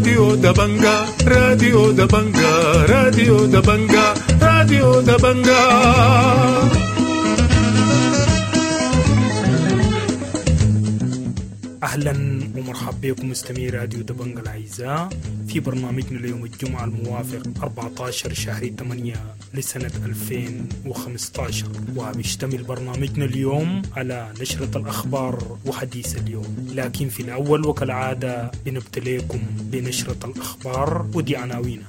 راديو دبنجا راديو دبنجا راديو دبنجا راديو دبنجا. أهلا ومرحبا بكم مستمعي راديو دبنجا الأعزاء في برنامجنا اليوم الجمعة الموافق 14 شهر 8 لسنة 2015، وبيشتمل برنامجنا اليوم على نشرة الأخبار وحديث اليوم. لكن في الأول وكالعادة بنبتليكم بنشرة الأخبار ودي عناوينها.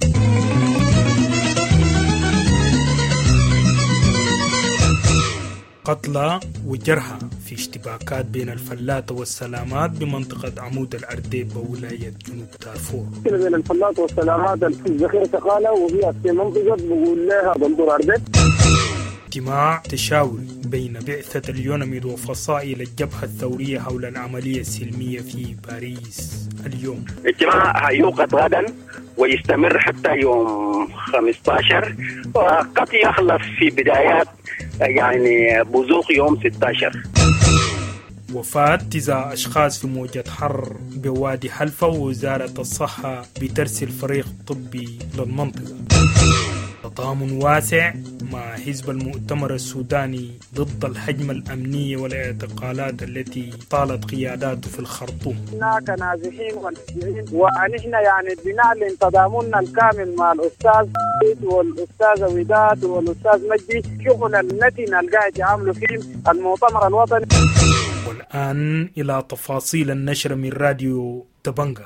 قتلى وجرحى في اشتباكات بين الفلاتة والسلامات بمنطقة عمود الأرديب بولاية جنوب دارفور. بين الفلاتة والسلامات الذخيرة شغالة وهي في منطقة بقول لها بندور أرديب. اجتماع تشاوري بين بعثة اليونميد وفصائل الجبهة الثورية حول العملية السلمية في باريس اليوم. اجتماع هيوقف غدا ويستمر حتى يوم 15 وقد يخلص في بدايات بزوق يوم 16. وفاة 9 أشخاص في موجة حر بوادي حلفة، ووزارة الصحة بترسل فريق طبي للمنطقة. تضامن واسع مع حزب المؤتمر السوداني ضد الهجمة الأمنية والاعتقالات التي طالت قياداته في الخرطوم. هناك نازحين ونحن بنعلن تضامننا الكامل مع الأستاذ والأستاذة وداد والأستاذ مجدي شغل التي القاعد يعملوا فيه المؤتمر الوطني. والآن إلى تفاصيل النشر من راديو دبنجا.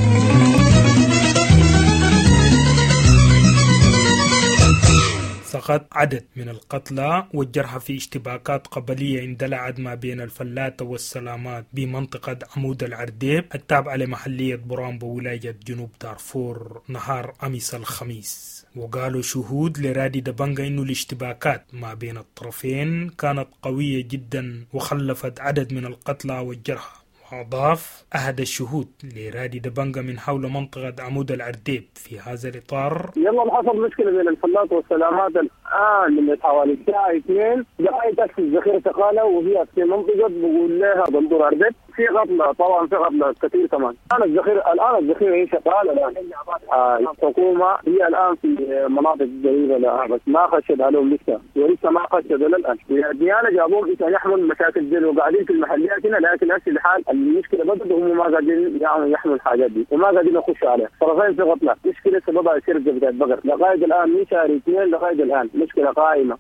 سقط عدد من القتلى والجرحى في اشتباكات قبلية اندلعت ما بين الفلاتة والسلامات بمنطقة عمود الأرديب التابعة لمحلية برام بولاية جنوب دارفور نهار أمس الخميس. وقالوا شهود لرادي دبنجا إنه الاشتباكات ما بين الطرفين كانت قوية جدا وخلفت عدد من القتلى والجرحى. وأضاف أحد الشهود لرادي دبنجا من حول منطقة عمود الأرديب في هذا الإطار: يلا حصل مشكلة بين الفلات والسلامات الآن من حوالي الساعة 2 دقائق في الذخيرة شغالة وهي في منطقة بقول لها بندور أرديب. في قتلى طبعا، في قتلى كثير كمان. الآن الذخيرة هي شغالة الآن. الحكومة هي الآن في مناطق قريبة لها بس ما خشد عليهم ولسه ما خشد الآن. الديانة جابوهم عشان يحملوا مشاكل دي وقاعدين في المحليات هنا، لكن هسه الحال المشكلة بدأت هم ما قاعدين يحملوا الحاجات دي وما قاعدين يخشوا عليها. طرفين في قتلى، مشكلة سببها يصير بتاعت بقر لغاية الآن من شهر 2 لغاية الآن مشكلة قائمة.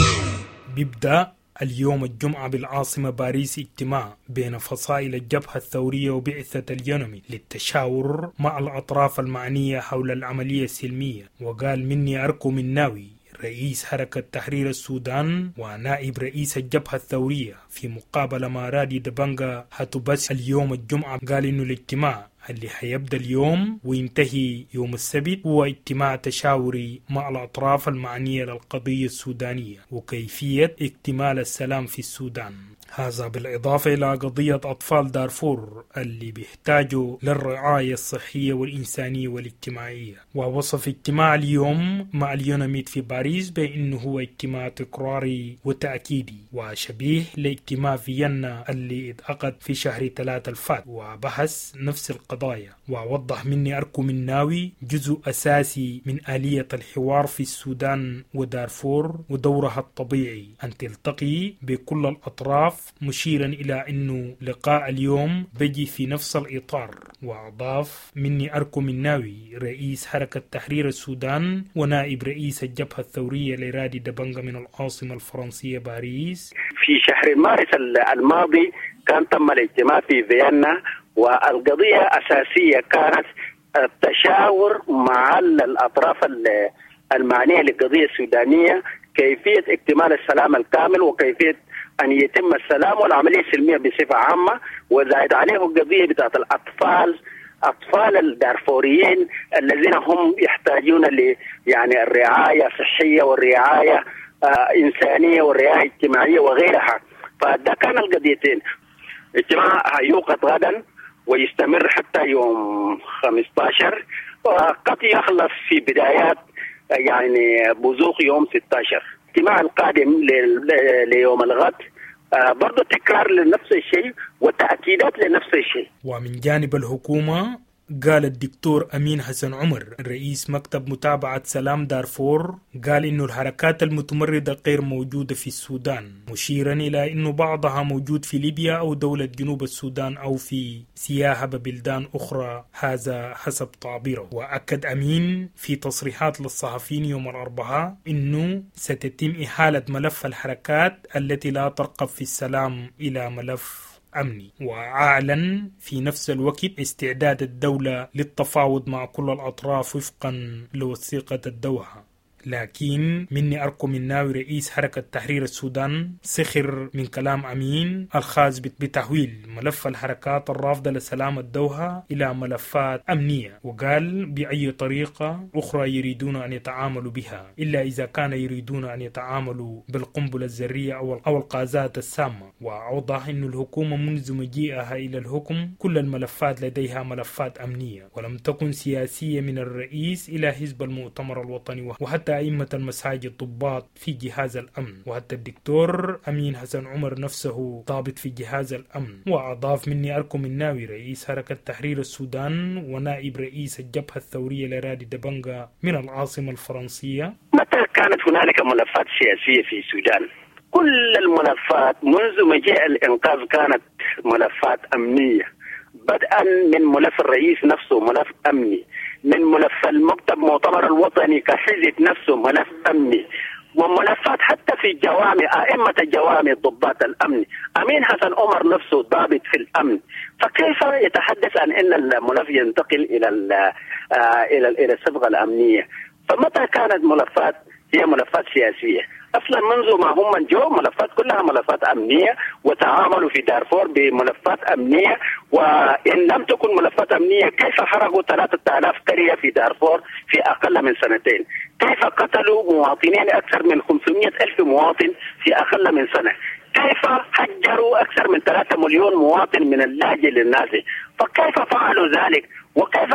بيبدأ اليوم الجمعة بالعاصمة باريس اجتماع بين فصائل الجبهة الثورية وبعثة اليونمي للتشاور مع الأطراف المعنية حول العملية السلمية. وقال مني أركو مناوي رئيس حركة تحرير السودان ونائب رئيس الجبهة الثورية في مقابلة مع رادي دبنجا هتبث اليوم الجمعة، قال إنه الاجتماع اللي حيبدأ اليوم وينتهي يوم السبت هو اجتماع تشاوري مع الأطراف المعنية للقضية السودانية وكيفية اكتمال السلام في السودان. هذا بالإضافة إلى قضية أطفال دارفور اللي بيحتاجوا للرعاية الصحية والإنسانية والاجتماعية. ووصف اجتماع اليوم مع اليونميد في باريس بأنه هو اجتماع تكراري وتأكيدي وشبيه لاجتماع فيينا اللي اتعقد في شهر 3 الفات وبحث نفس القضايا. ووضح مني أركو مناوي جزء أساسي من آلية الحوار في السودان ودارفور ودورها الطبيعي أن تلتقي بكل الأطراف، مشيرا إلى أنه لقاء اليوم بيجي في نفس الإطار. وأضاف مني أركو مناوي رئيس حركة تحرير السودان ونائب رئيس الجبهة الثورية لرادي دبنجا من العاصمة الفرنسية باريس: في شهر مارس الماضي كان تم الاجتماع في فيينا، والقضية أساسية كانت التشاور مع الأطراف المعنية للقضية السودانية كيفية اكتمال السلام الكامل وكيفية أن يتم السلام والعملية السلمية بصفة عامة. وزايد عليه القضية بتاعت أطفال الدارفوريين الذين هم يحتاجون الرعاية الصحية والرعاية إنسانية والرعاية اجتماعية وغيرها. فده كان القضيتين. اجتماع هيوقف غدا ويستمر حتى يوم 15 وقد يخلص في بدايات بزوق يوم 16. الاجتماع القادم ليوم الغد برضو تكرار لنفس الشيء وتأكيدات لنفس الشيء. ومن جانب الحكومة قال الدكتور أمين حسن عمر رئيس مكتب متابعة سلام دارفور، قال إنه الحركات المتمردة غير موجودة في السودان، مشيرا إلى إنه بعضها موجود في ليبيا أو دولة جنوب السودان أو في سياحة ببلدان أخرى، هذا حسب تعبيره. وأكد أمين في تصريحات للصحفيين يوم الأربعاء إنه ستتم إحالة ملف الحركات التي لا ترغب في السلام إلى ملف أمني. وأعلن في نفس الوقت استعداد الدولة للتفاوض مع كل الأطراف وفقا لوثيقة الدوحة. لكن مني أركم الناوي رئيس حركة تحرير السودان سخر من كلام أمين الخاص بتحويل ملف الحركات الرافضة لسلام الدوحة إلى ملفات أمنية، وقال بأي طريقة أخرى يريدون أن يتعاملوا بها إلا إذا كان يريدون أن يتعاملوا بالقنبلة الذرية أو الغازات السامة. وأوضح أن الحكومة منذ مجيئها إلى الحكم كل الملفات لديها ملفات أمنية، ولم تكن سياسية من الرئيس إلى حزب المؤتمر الوطني وحتى أئمة المساجد ضباط في جهاز الأمن، وحتى الدكتور أمين حسن عمر نفسه ضابط في جهاز الأمن. وأضاف مني أركم الناوي رئيس حركة تحرير السودان ونائب رئيس الجبهة الثورية لرادي دبنجا من العاصمة الفرنسية: متى كانت هنالك ملفات سياسية في السودان؟ كل الملفات منذ مجيء الإنقاذ كانت ملفات أمنية، بدءا من ملف الرئيس نفسه ملف أمني، من ملف المكتب المؤتمر الوطني كحزب نفسه ملف أمني، وملفات حتى في الجوامع أئمة الجوامع ضباط الأمن، أمين حسن عمر نفسه ضابط في الأمن. فكيف يتحدث عن أن الملف ينتقل إلى الصبغة الأمنية؟ فمتى كانت ملفات هي ملفات سياسية؟ أصلا منذ ما هم من جو ملفات كلها ملفات أمنية، وتعاملوا في دارفور بملفات أمنية. وإن لم تكن ملفات أمنية كيف حرقوا 3000 قرية في دارفور في أقل من سنتين؟ كيف قتلوا مواطنين أكثر من 500,000 مواطن في أقل من سنة؟ كيف هجروا أكثر من 3 مليون مواطن من اللاجئ للنازي؟ فكيف فعلوا ذلك؟ وكيف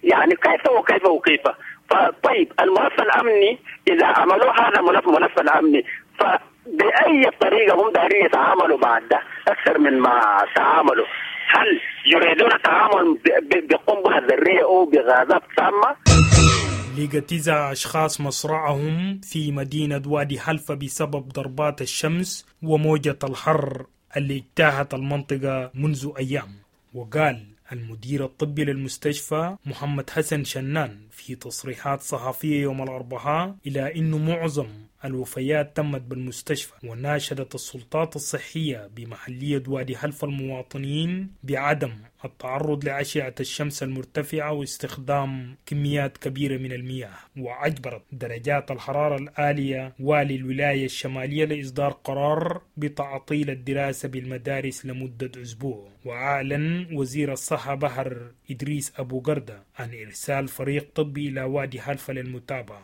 كيف طيب الملف الأمني إذا عملوا هذا ملف الأمني، فبأي طريقة هم دارين يتعاملوا بعد ده أكثر من ما تعاملوا؟ هل يريدون التعامل بقنبلة ذرية أو بغازات سامة؟ لقى 9 أشخاص مصرعهم في مدينة وادي حلفة بسبب ضربات الشمس وموجة الحر اللي اجتاحت المنطقة منذ أيام. وقال المدير الطبي للمستشفى محمد حسن شنان في تصريحات صحفية يوم الأربعاء إلى أنه معظم الوفيات تمت بالمستشفى، وناشدت السلطات الصحية بمحلية وادي حلفة المواطنين بعدم التعرض لأشعة الشمس المرتفعة واستخدام كميات كبيرة من المياه. وأجبرت درجات الحرارة العالية والي الولاية الشمالية لإصدار قرار بتعطيل الدراسة بالمدارس لمدة أسبوع. وأعلن وزير الصحة بحر إدريس أبو قردة عن إرسال فريق طبي إلى وادي حلفة للمتابعة.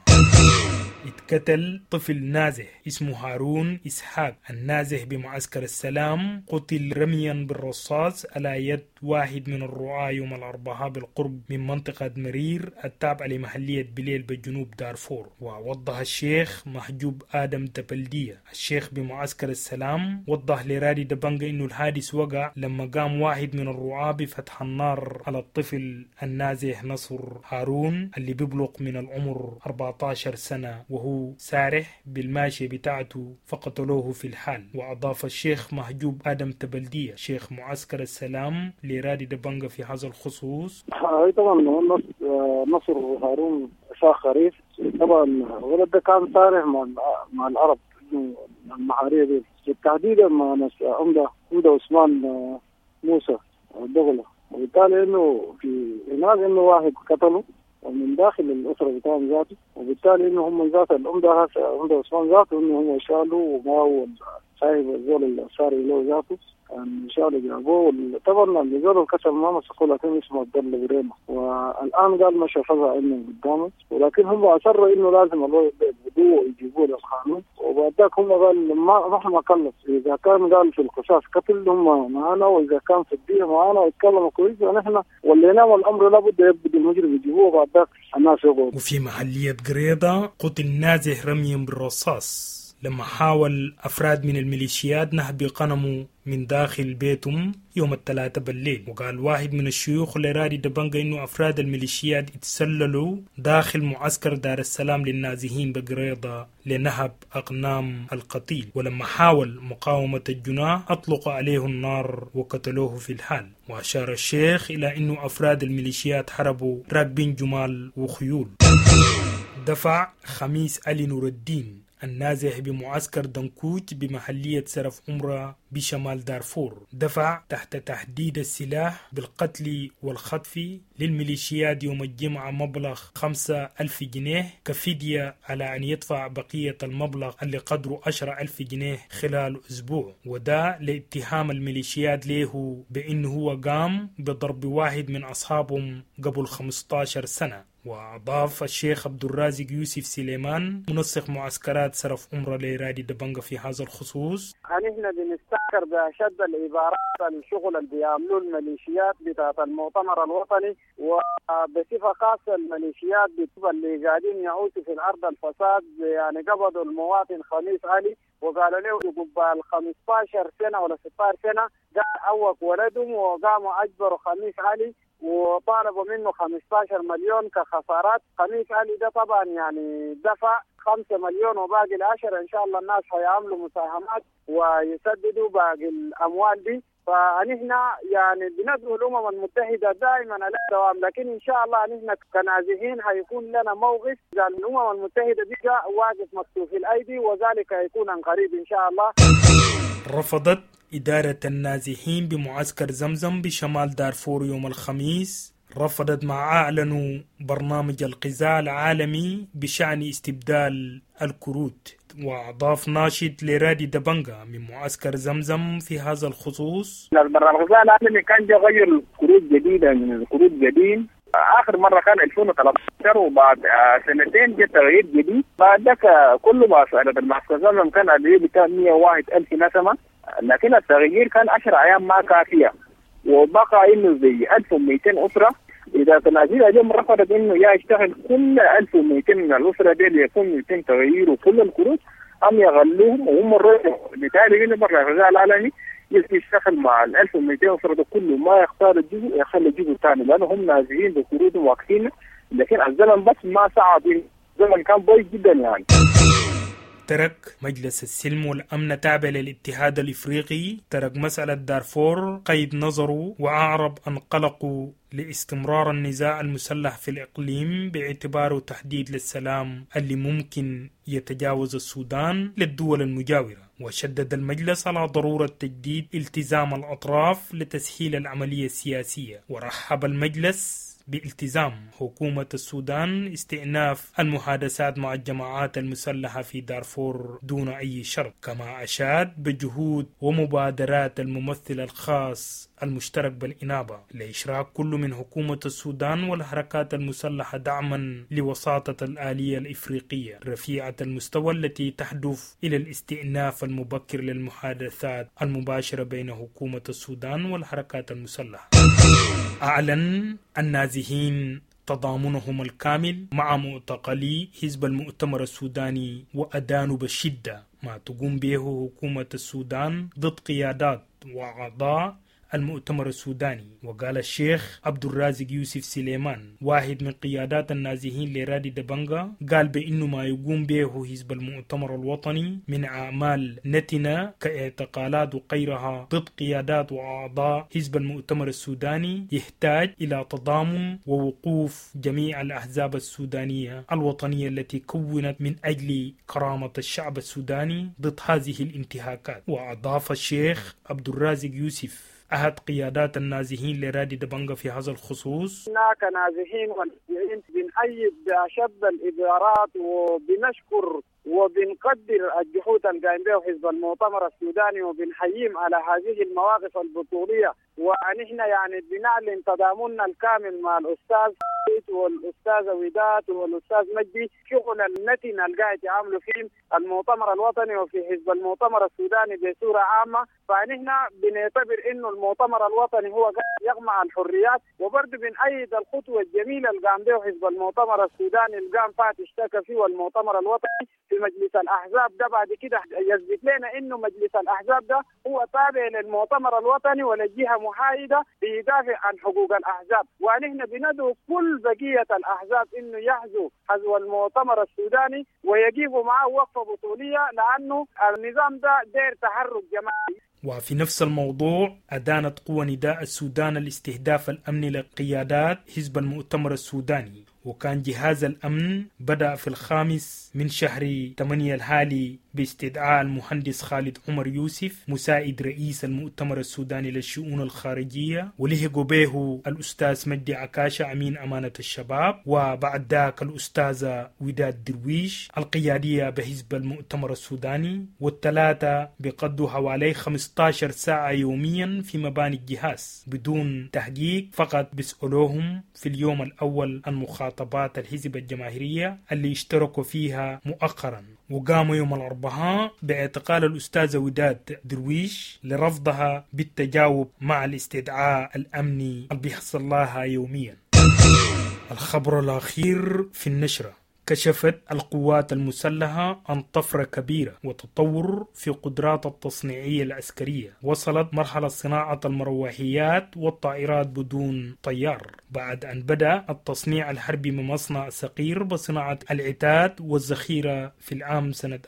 اتقتل طفل نازح اسمه هارون إسحاق النازح بمعسكر السلام، قتل رميا بالرصاص على يد واحد من الرعاة يوم الأربعاء بالقرب من منطقة مرير التابعة لمحلية بليل بجنوب دارفور. ووضح الشيخ محجوب آدم تبلدية الشيخ بمعسكر السلام وضح لرادي دبنجا إنه الحادث وقع لما قام واحد من الرعاة بفتح النار على الطفل النازح نصر هارون اللي بيبلغ من العمر 14 سنة وهو سارح بالماشية بتاعته، فقتلوه في الحال. وأضاف الشيخ محجوب آدم تبلدية شيخ معسكر السلام لرادي دبنجا في هذا الخصوص: طبعا نصر هارون شاخ خريف، طبعا ولد ده كان سارح مع العرب المحارية دي بالتحديد مع ناس عمدة عثمان موسى الدغلة، وبالتالي انه في هناك انه واحد قتله ومن داخل الأسرة بتاعهم ذاته، وبالتالي إنه هم ذات العمدة عثمان ذاته إنه هم شالوا وما هو صاحب الزول اللي صار له ذاته كان شالوا جابوه. طبعا الزول الكسر ما مسكوا لكن اسمه عبد الله بريمة، والآن قال مشى فضع إنه قدامه، ولكن هم أصروا إنه لازم الله يبدوه ويجيبوه للقانون. وبعد ذاك هم قال مهما كلف إذا كان قال في القصاص قتل هم معنا، وإذا كان في الدية معنا ويتكلموا كويس ونحن ولينا والأمر لابد يبدو المجرم يجيبوه بعد ذاك الناس يقول. وفي محلية قريضة قتل نازح رميا بالرصاص لما حاول أفراد من الميليشيات نهب غنمه من داخل بيتهم يوم الثلاثاء بالليل. وقال واحد من الشيوخ لرادي دبنجا إنه أفراد الميليشيات اتسللوا داخل معسكر دار السلام للنازحين بقريضة لنهب أغنام القتيل، ولما حاول مقاومة الجناة أطلقوا عليه النار وقتلوه في الحال. وأشار الشيخ إلى إنه أفراد الميليشيات حربوا راكبين جمال وخيول. دفع خميس علي نور الدين النازح بمعسكر دنكوج بمحلية سرف عمرة بشمال دارفور، دفع تحت تهديد السلاح بالقتل والخطف للميليشيات يوم الجمعة مبلغ 5,000 جنيه كفدية على أن يدفع بقية المبلغ اللي قدره 10,000 جنيه خلال أسبوع، وده لاتهام الميليشيات له بأنه هو قام بضرب واحد من أصحابهم قبل 15 سنة. وأضاف الشيخ عبد الرازق يوسف سليمان منسق معسكرات سرف عمرة لرادي دبنجا في هذا الخصوص: نحن بنستذكر بأشد العبارات الشغل اللي بيعملوا الميليشيات بتاعت المؤتمر الوطني، وبصفة خاصة الميليشيات اللي قاعدين يعوشوا في الأرض الفساد. يعني قبضوا المواطن خميس علي وقالوا له قبل 15 سنة ولا 16 سنة قال عوق ولدهم، وقاموا أجبروا خميس علي وطالبوا منه 15 مليون كخسارات. خميس علي ده طبعا يعني دفع 5 مليون وباقي ال10 إن شاء الله الناس هيعملوا مساهمات ويسددوا باقي الأموال دي. فنحن يعني بندعو الأمم المتحدة دائما على الدوام، لكن إن شاء الله نحن كنازحين هيكون لنا موقف قال الأمم المتحدة دي واقف مكتوف الأيدي، وذلك هيكون عن قريب إن شاء الله. رفضت إدارة النازحين بمعسكر زمزم بشمال دارفور يوم الخميس، رفضت ما أعلنوا برنامج الغذاء العالمي بشأن استبدال الكروت. وأضاف ناشط لرادي دبنجا من معسكر زمزم في هذا الخصوص: البرنامج الغذاء العالمي كان يغير الكروت جديدة من الكروت قديم. آخر مرة كان 2013 وبعد سنتين جاء تغيير جديد. بعد ذاك كل ما سألت المعسكر زمزم كان العدد كان 101,000 نسمة، لكن التغيير كان 10 أيام ما كافية، وبقى إنه زي 1200 أسرة. إذا تنازل اليوم رفضت إنه يشتغل كل 1200 من الأسرة دي يكون يتم تغيير كل الكروت أم يغلوهم، وهم الرجل بالتالي إنه برا الغذاء العالمي يشتغل مع 1200 أسرة ده كله، ما يختار الجزء يخلي الجزء الثاني، لأنه هم نازلين بكروتهم واقفين. لكن الزمن بس ما صعد، الزمن كان ضيق جدا يعني. ترك مجلس السلم والأمن تابع للاتحاد الإفريقي ترك مسألة دارفور قيد نظره، وأعرب أن قلقوا لاستمرار النزاع المسلح في الإقليم باعتباره تهديد للسلام اللي ممكن يتجاوز السودان للدول المجاورة. وشدد المجلس على ضرورة تجديد التزام الأطراف لتسهيل العملية السياسية. ورحب المجلس بالتزام حكومة السودان استئناف المحادثات مع الجماعات المسلحة في دارفور دون أي شرط، كما أشاد بجهود ومبادرات الممثل الخاص المشترك بالإنابة لإشراك كل من حكومة السودان والحركات المسلحة دعما لوساطة الآلية الإفريقية رفيعة المستوى التي تهدف إلى الاستئناف المبكر للمحادثات المباشرة بين حكومة السودان والحركات المسلحة. أعلن النازحين تضامنهم الكامل مع معتقلي حزب المؤتمر السوداني وأدانوا بشدة ما تقوم به حكومة السودان ضد قيادات وأعضاء المؤتمر السوداني. وقال الشيخ عبد الرازق يوسف سليمان واحد من قيادات النازحين لرادي دبنجا قال بأنه ما يقوم به حزب المؤتمر الوطني من أعمال نتنة كاعتقالات وغيرها ضد قيادات وأعضاء حزب المؤتمر السوداني يحتاج إلى تضامن ووقوف جميع الأحزاب السودانية الوطنية التي كونت من أجل كرامة الشعب السوداني ضد هذه الانتهاكات. وأضاف الشيخ عبد الرازق يوسف أحد قيادات النازحين لرادي دبنجا في هذا الخصوص: كنازحين والنازحين بنأيد بأشد الإبارات وبنشكر وبنقدر الجهود اللي قايم بها حزب المؤتمر السوداني، وبنحييهم على هذه المواقف البطولية. ونحن يعني بنعلن تضامننا الكامل مع الأستاذ والأستاذة وداد والأستاذ مجدي شغل النتن اللي قاعد يعملوا فيه المؤتمر الوطني وفي حزب المؤتمر السوداني بصورة عامة. فنحن بنعتبر إنه المؤتمر الوطني هو قاعد يجمع الحريات، وبرضه بنأيد الخطوة الجميلة اللي قام بها حزب المؤتمر السوداني اللي قام فات اشتكى فيه المؤتمر الوطني في مجلس الأحزاب ده بعد كده يثبت لنا إنه مجلس الأحزاب ده هو تابع للمؤتمر الوطني ولجهة محايدة بيدافع عن حقوق الأحزاب، ونحن بندعو كل بقية الأحزاب إنه يحظوا حظو المؤتمر السوداني ويقفوا معه وقفة بطولية، لأنه النظام ده داير تحرك جماعي. وفي نفس الموضوع أدانت قوى نداء السودان الاستهداف الأمني لقيادات حزب المؤتمر السوداني، وكان جهاز الأمن بدأ في 5 من شهر 8 الحالي باستدعاء المهندس خالد عمر يوسف مساعد رئيس المؤتمر السوداني للشؤون الخارجية، ولهجوا به الأستاذ مجدي عكاشة أمين أمانة الشباب، وبعد ذاك الأستاذة وداد درويش القيادية بحزب المؤتمر السوداني، والثلاثة بقضوا حوالي 15 ساعة يوميا في مباني الجهاز بدون تحقيق، فقط بيسألوهم في اليوم الأول عن مخاطبات الحزب الجماهيرية اللي اشتركوا فيها مؤخرا. وقاموا يوم الأربعاء باعتقال الأستاذة وداد درويش لرفضها بالتجاوب مع الاستدعاء الأمني اللي بيحصل لها يوميا. الخبر الأخير في النشرة: كشفت القوات المسلحة عن طفرة كبيرة وتطور في قدرات التصنيعية العسكرية، وصلت مرحلة صناعة المروحيات والطائرات بدون طيار بعد أن بدأ التصنيع الحربي من مصنع صغير بصناعة العتاد والذخيرة في العام سنة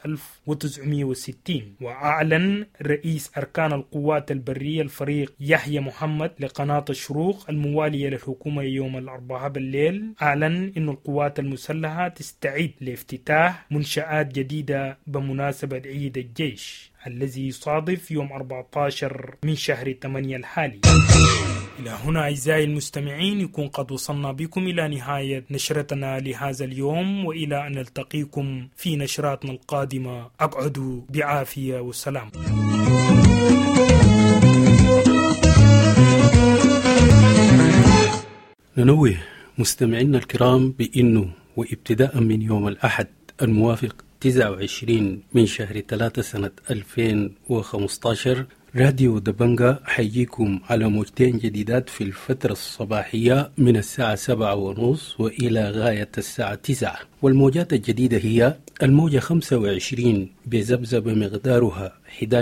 1960. وأعلن رئيس أركان القوات البرية الفريق يحيى محمد لقناة الشروق الموالية للحكومة يوم الأربعاء بالليل، أعلن أن القوات المسلحة تستعد لافتتاح منشآت جديدة بمناسبة عيد الجيش الذي يصادف يوم 14 من شهر 8 الحالي. إلى هنا أعزائي المستمعين يكون قد وصلنا بكم إلى نهاية نشرتنا لهذا اليوم، وإلى أن نلتقيكم في نشراتنا القادمة. أقعدوا بعافية والسلام. ننوه مستمعينا الكرام بأنه وابتداء من يوم الأحد الموافق 29 من شهر 3 سنة 2015 راديو دبنجا حيجيكم على موجتين جديدات في الفترة الصباحية من الساعة 7:30 وإلى غاية الساعة 9. والموجات الجديدة هي الموجة 25 بذبذبة مقدارها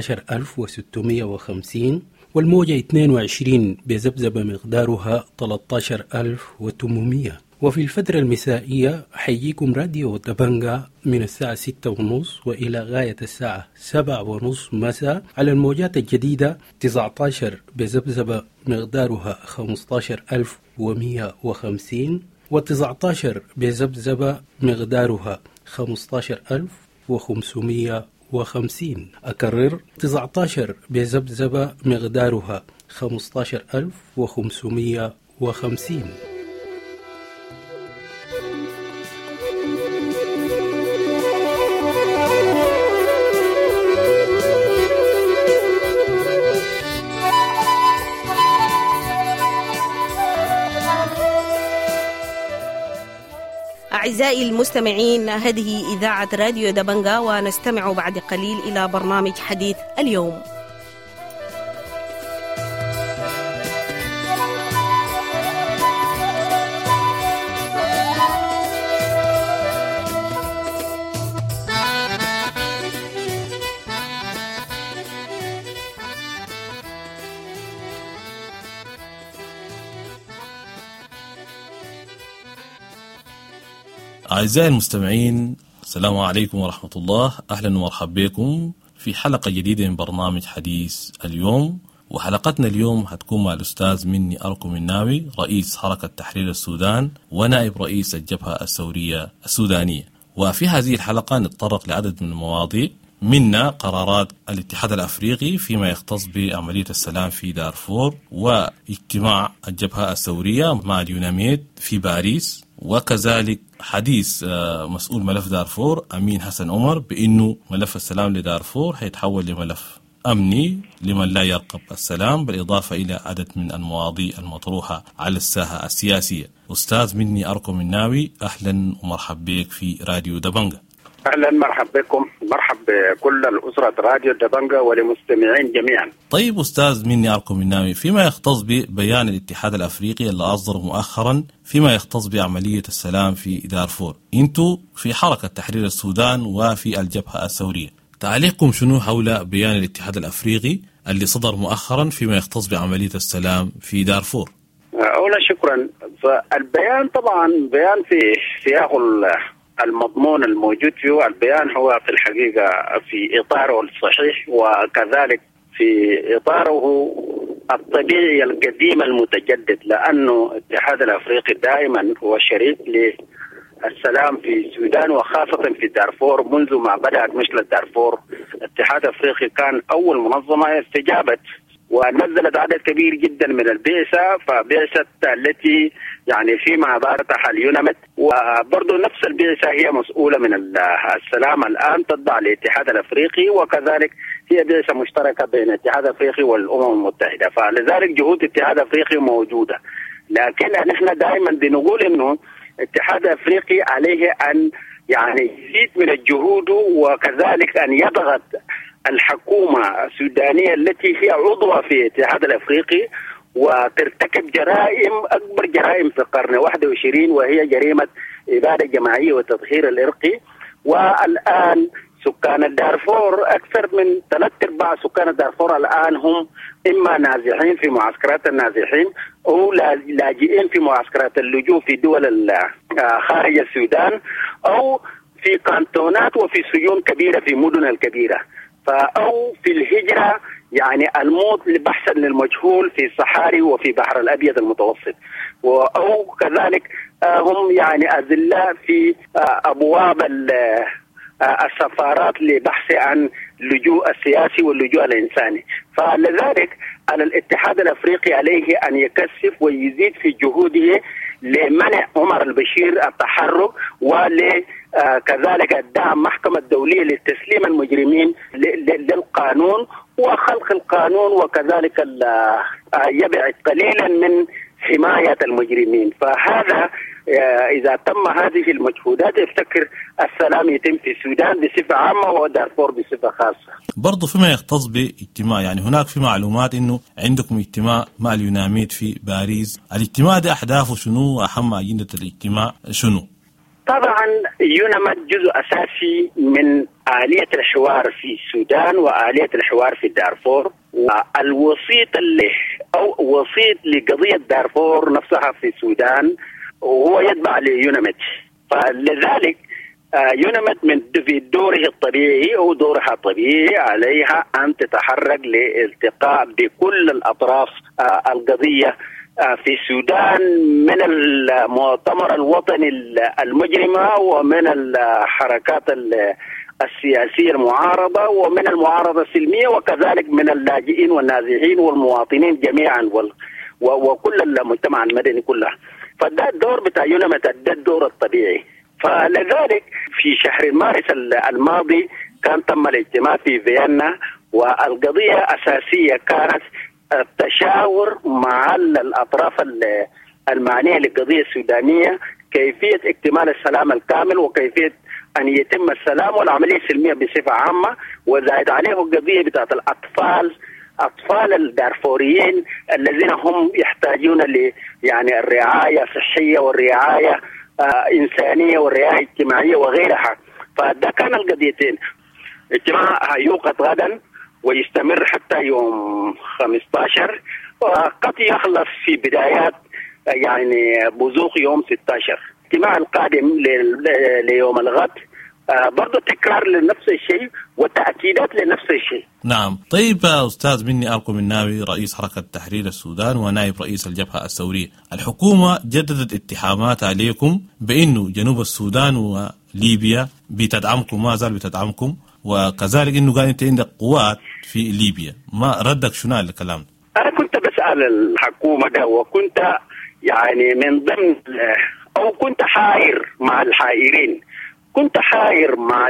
11650، والموجة 22 بذبذبة مقدارها 13800. وفي الفترة المسائية حيجيكم راديو دبنجا من الساعة 6:30 وإلى غاية الساعة 7:30 مساء على الموجات الجديدة 19 بذبذبة مقدارها 15150، و19 بذبذبة مقدارها 15550. أكرر: 19 بذبذبة مقدارها 15550. أعزائي المستمعين، هذه إذاعة راديو دبنجا، ونستمع بعد قليل إلى برنامج حديث اليوم. أعزائي المستمعين، السلام عليكم ورحمة الله. أهلا ومرحبا بكم في حلقة جديدة من برنامج حديث اليوم. وحلقتنا اليوم هتكون مع الأستاذ مني أركو مناوي، رئيس حركة تحرير السودان ونائب رئيس الجبهة الثورية السودانية. وفي هذه الحلقة نتطرق لعدد من المواضيع، منا قرارات الاتحاد الأفريقي فيما يختص بعملية السلام في دارفور، واجتماع الجبهة الثورية مع اليوناميد في باريس، وكذلك حديث مسؤول ملف دارفور أمين حسن عمر بأنه ملف السلام لدارفور هيتحول لملف أمني لمن لا يرقب السلام، بالإضافة إلى عدد من المواضيع المطروحة على الساحة السياسية. أستاذ مني أركو مناوي، أهلا ومرحبا بك في راديو دبنجا. أهلا، مرحبا بكم، مرحبا بكل الأسرة راديو دبنجا ولمستمعين جميعا. طيب أستاذ مني أركم الناوي، فيما يختص ببيان الاتحاد الأفريقي اللي أصدر مؤخرا فيما يختص بعملية السلام في دارفور، أنتوا في حركة تحرير السودان وفي الجبهة الثورية، تعليقكم شنو حول بيان الاتحاد الأفريقي اللي صدر مؤخرا فيما يختص بعملية السلام في دارفور؟ أولا شكرا. فالبيان طبعا بيان في سياق المضمون الموجود فيه. البيان هو في الحقيقة في إطاره الصحيح، وكذلك في إطاره الطبيعي القديم المتجدد، لأنه الاتحاد الأفريقي دائما هو شريك للسلام في السودان وخاصة في دارفور. منذ ما بدأت مشكلة دارفور الاتحاد الأفريقي كان أول منظمة استجابت ونزلت عدد كبير جدا من البعثة، فبعثة التي يعني فيما بعثها اليونمت، وبرضه نفس البعثة هي مسؤولة من السلام الآن تتبع للاتحاد الأفريقي، وكذلك هي بعثة مشتركة بين الاتحاد الأفريقي والأمم المتحدة، فلذلك جهود الاتحاد الأفريقي موجودة. لكن نحن دائما بنقول إنه الاتحاد الأفريقي عليه أن يعني يزيد من الجهود، وكذلك أن يضغط الحكومة السودانية التي هي عضوة في الاتحاد الأفريقي وترتكب جرائم، أكبر جرائم في القرن 21، وهي جريمة إبادة جماعية والتطهير الإرقي. والآن سكان دارفور أكثر من 3/4 سكان دارفور الآن هم إما نازحين في معسكرات النازحين أو لاجئين في معسكرات اللجوء في دول خارج السودان، أو في كانتونات وفي سجون كبيرة في مدن الكبيرة، أو في الهجرة يعني الموت بحثا للمجهول في الصحاري وفي بحر الأبيض المتوسط، أو كذلك هم يعني أذلاء في أبواب السفارات لبحث عن اللجوء السياسي واللجوء الإنساني. فلذلك على الاتحاد الأفريقي عليه أن يكثف ويزيد في جهوده لمنع عمر البشير التحرك، وكذلك الدعم محكمة دولية لتسليم المجرمين للقانون وخلق القانون، وكذلك يبعد قليلا من حماية المجرمين. فهذا إذا تم هذه المجهودات افتكر السلام يتم في السودان بصفة عامة ودارفور بصفة خاصة. برضو فيما يختص باجتماع، يعني هناك في معلومات إنه عندكم اجتماع مع اليوناميد في باريس، الاجتماع ده أحداثه شنو وأهم أجندة الاجتماع شنو؟ طبعا يوناميد جزء أساسي من آلية الحوار في السودان وآلية الحوار في دارفور، والوسيط أو وسيط لقضية دارفور نفسها في السودان وهو يتبع ليوناميد. فلذلك يوناميد في دوره الطبيعي أو دورها الطبيعي عليها أن تتحرك لالتقاء بكل الأطراف القضية في السودان، من المؤتمر الوطني المجرمة ومن الحركات السياسية المعارضة ومن المعارضة السلمية، وكذلك من اللاجئين والنازحين والمواطنين جميعا وكل المجتمع المدني كله. فده الدور بتاع يوناميد، ده الدور الطبيعي. فلذلك في شهر مارس الماضي كان تم الاجتماع في فيينا، والقضية أساسية كانت التشاور مع الأطراف المعنية للقضية السودانية كيفية اكتمال السلام الكامل وكيفية أن يتم السلام والعملية السلمية بصفة عامة، وزائد عليه القضية بتاعت أطفال الدارفوريين الذين هم يحتاجون يعني الرعاية الصحية والرعاية إنسانية والرعاية اجتماعية وغيرها. فده كان القضيتين. اجتماع هيوقف غدا ويستمر حتى يوم 15، وقد يخلص في بدايات يعني بزوق يوم 16. الاجتماع القادم ليوم الغد برضو تكرار لنفس الشيء وتأكيدات لنفس الشيء. نعم. طيب أستاذ مني أركم الناوي، رئيس حركة تحرير السودان ونائب رئيس الجبهة الثورية، الحكومة جددت اتهامات عليكم بأنه جنوب السودان وليبيا بتدعمكم، ما زال بتدعمكم، وكذلك أنه قال أنت عندك قوات في ليبيا. ما ردك شنو على الكلام؟ أنا كنت بسأل الحكومة ده، وكنت يعني من ضمن أو كنت حائر مع الحائرين، كنت حائر مع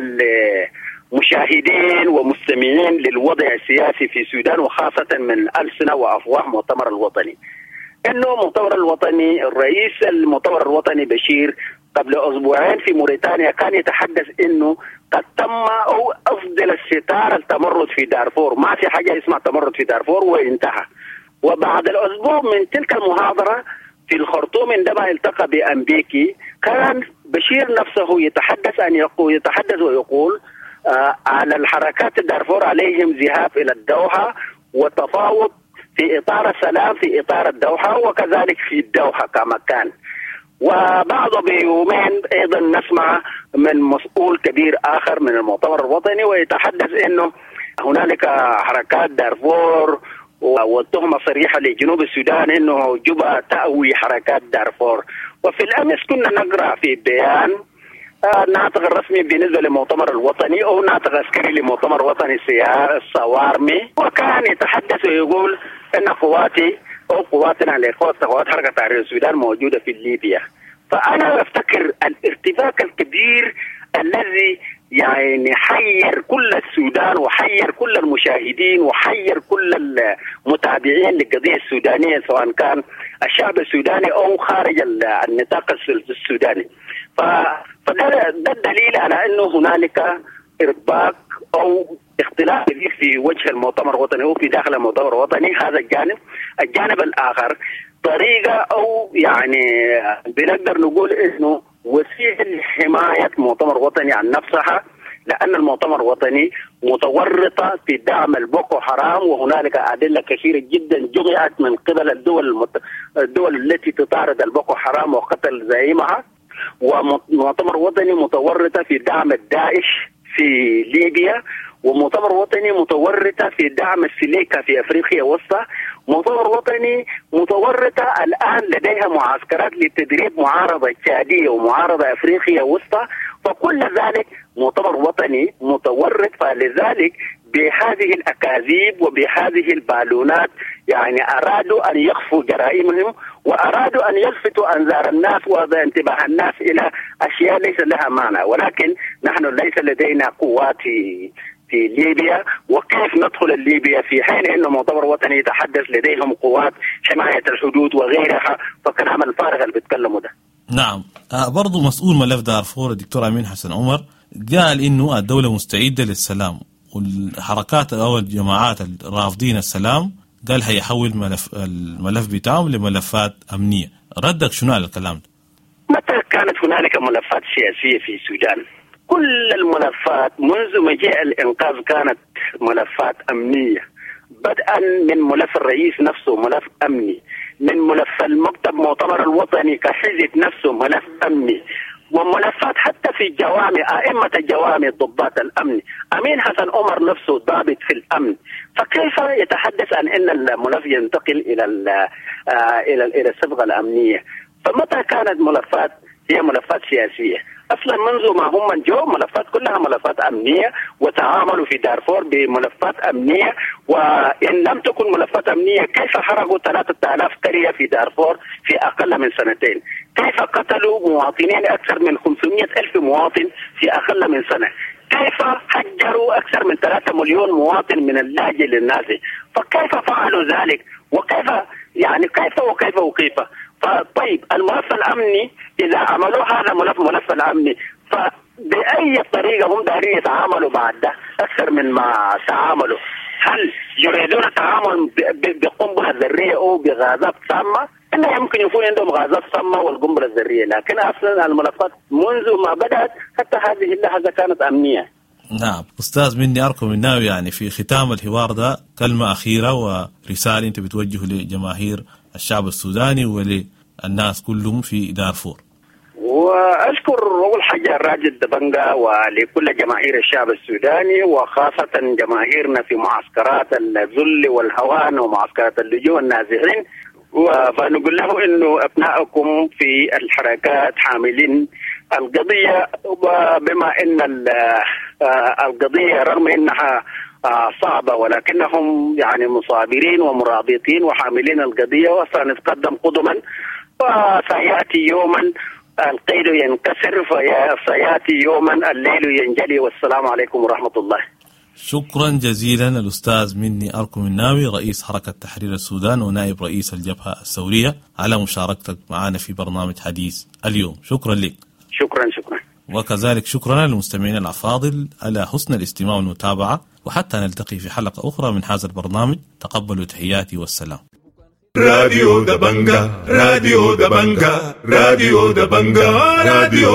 المشاهدين ومستمعين للوضع السياسي في السودان، وخاصة من ألسنة وأفواه مؤتمر الوطني. إنه المؤتمر الوطني، الرئيس المؤتمر الوطني بشير قبل أسبوعين في موريتانيا كان يتحدث إنه قد تم أو أفضل الستار التمرد في دارفور، ما في حاجة اسمها تمرد في دارفور وانتهى. وبعد الأسبوع من تلك المحاضرة في الخرطوم عندما التقى بأمبيكي كان بشير نفسه يتحدث ويقول على الحركات الدارفور عليهم ذهاب إلى الدوحة وتفاوض في إطار السلام في إطار الدوحة وكذلك في الدوحة كمكان. وبعد بيومين أيضا نسمع من مسؤول كبير آخر من المؤتمر الوطني ويتحدث إنه هنالك حركات دارفور والتهمة صريحة لجنوب السودان إنه جوبا تأوي حركات دارفور. وفي الأمس كنا نقرأ في بيان ناطق الرسمي بالنسبة للمؤتمر الوطني أو ناطق عسكري لمؤتمر وطني الصوارمي، وكان يتحدث ويقول إن قواتي أو قواتنا قوات حركة تحرير السودان موجودة في ليبيا. فأنا أفتكر الارتباك الكبير الذي يعني حير كل السودان وحير كل المشاهدين وحير كل المتابعين للقضية السودانية سواء كان الشعب السوداني أو خارج النطاق السوداني. فده الدليل على أنه هنالك إرباك أو اختلاف في وجه المؤتمر الوطني أو في داخل المؤتمر الوطني. هذا الجانب الآخر طريقة أو يعني بنقدر نقول إنه وسيلة لحماية المؤتمر الوطني عن نفسها، لأن المؤتمر الوطني متورطة في دعم البوكو حرام، وهنالك أدلة كثيرة جدا جمعت من قبل الدول التي تطارد البوكو حرام وقتل زعيمها. ومؤتمر وطني متورطة في دعم الداعش في ليبيا، ومؤتمر وطني متورطة في دعم السليكة في أفريقيا وسطى، مؤتمر وطني متورطة الآن لديها معسكرات لتدريب معارضة تشادية ومعارضة أفريقيا وسطى. فكل ذلك مؤتمر وطني متورط. فلذلك بهذه الأكاذيب وبهذه البالونات يعني أرادوا أن يخفوا جرائمهم وأرادوا أن يلفتوا أنظار الناس وانتباه الناس إلى أشياء ليس لها معنى. ولكن نحن ليس لدينا قوات في ليبيا، وكيف ندخل ليبيا في حين أن المؤتمر الوطني يتحدث لديهم قوات حماية الحدود وغيرها؟ فكلام الفارغ اللي بيتكلموا ده. نعم. برضو مسؤول ملف دارفور الدكتور أمين حسن عمر قال إنه الدولة مستعدة للسلام، والحركات أو الجماعات الرافضين السلام قال هيحول الملف بتاعهم لملفات أمنية. ردك شنو على الكلام ده؟ متى كانت هنالك ملفات سياسية في السودان؟ كل الملفات منذ مجيء الإنقاذ كانت ملفات أمنية، بدءا من ملف الرئيس نفسه ملف أمني، من ملف المكتب مؤتمر الوطني كحزب نفسه ملف أمني، وملفات حتى في الجوامع أئمة الجوامع ضباط الأمن. أمين حسن عمر نفسه ضابط في الأمن، فكيف يتحدث عن أن الملف ينتقل إلى الصبغة الأمنية؟ فمتى كانت ملفات هي ملفات سياسية؟ أصلا منذ ما هم من جو ملفات كلها ملفات أمنية، وتعاملوا في دارفور بملفات أمنية. وإن لم تكن ملفات أمنية كيف حرقوا 3000 قرية في دارفور في أقل من سنتين؟ كيف قتلوا مواطنين أكثر من 500,000 مواطن في أقل من سنة؟ كيف حجروا أكثر من 3 مليون مواطن من اللاجئ للنازي؟ فكيف فعلوا ذلك؟ وكيف يعني كيف فطيب الملف الأمني إذا عملوا هذا ملف الأمني، فبأي طريقة هم دارين يتعاملوا بعد ده أكثر من ما تعاملوا؟ هل يريدون التعامل بقنبلة ذرية أو بغازات سامة؟ إنه يمكن يكون عندهم غازات سامة والقنبلة الذرية، لكن أصلا الملفات منذ ما بدأت حتى هذه اللحظة كانت أمنية. نعم. أستاذ مني أركم الناوي، يعني في ختام الحوار ده كلمة أخيرة ورسالة أنت بتوجه لجماهير الشعب السوداني وللناس كلهم في دارفور. وأشكر أول حاجة راجل دبنجا ولكل جماهير الشعب السوداني، وخاصة جماهيرنا في معسكرات الذل والهوان ومعسكرات اللجوء النازحين. فنقول له إنه أبنائكم في الحركات حاملين القضية، وبما إن القضية رغم إنها صعبة ولكنهم يعني مصابرين ومرابطين وحاملين القضية، وسنتقدم قدما، وسيأتي يوما القيد ينكسر فسيأتي يوما الليل ينجلي. والسلام عليكم ورحمة الله. شكرا جزيلا الأستاذ مني أركم الناوي رئيس حركة تحرير السودان ونائب رئيس الجبهة الثورية على مشاركتك معنا في برنامج حديث اليوم. شكرا لك. شكرا. وكذلك شكرا للمستمعين الأفاضل على حسن الاستماع والمتابعة، وحتى نلتقي في حلقة أخرى من هذا البرنامج. تقبلوا تحياتي والسلام. راديو دبنجا، راديو دبنجا، راديو دبنجا، راديو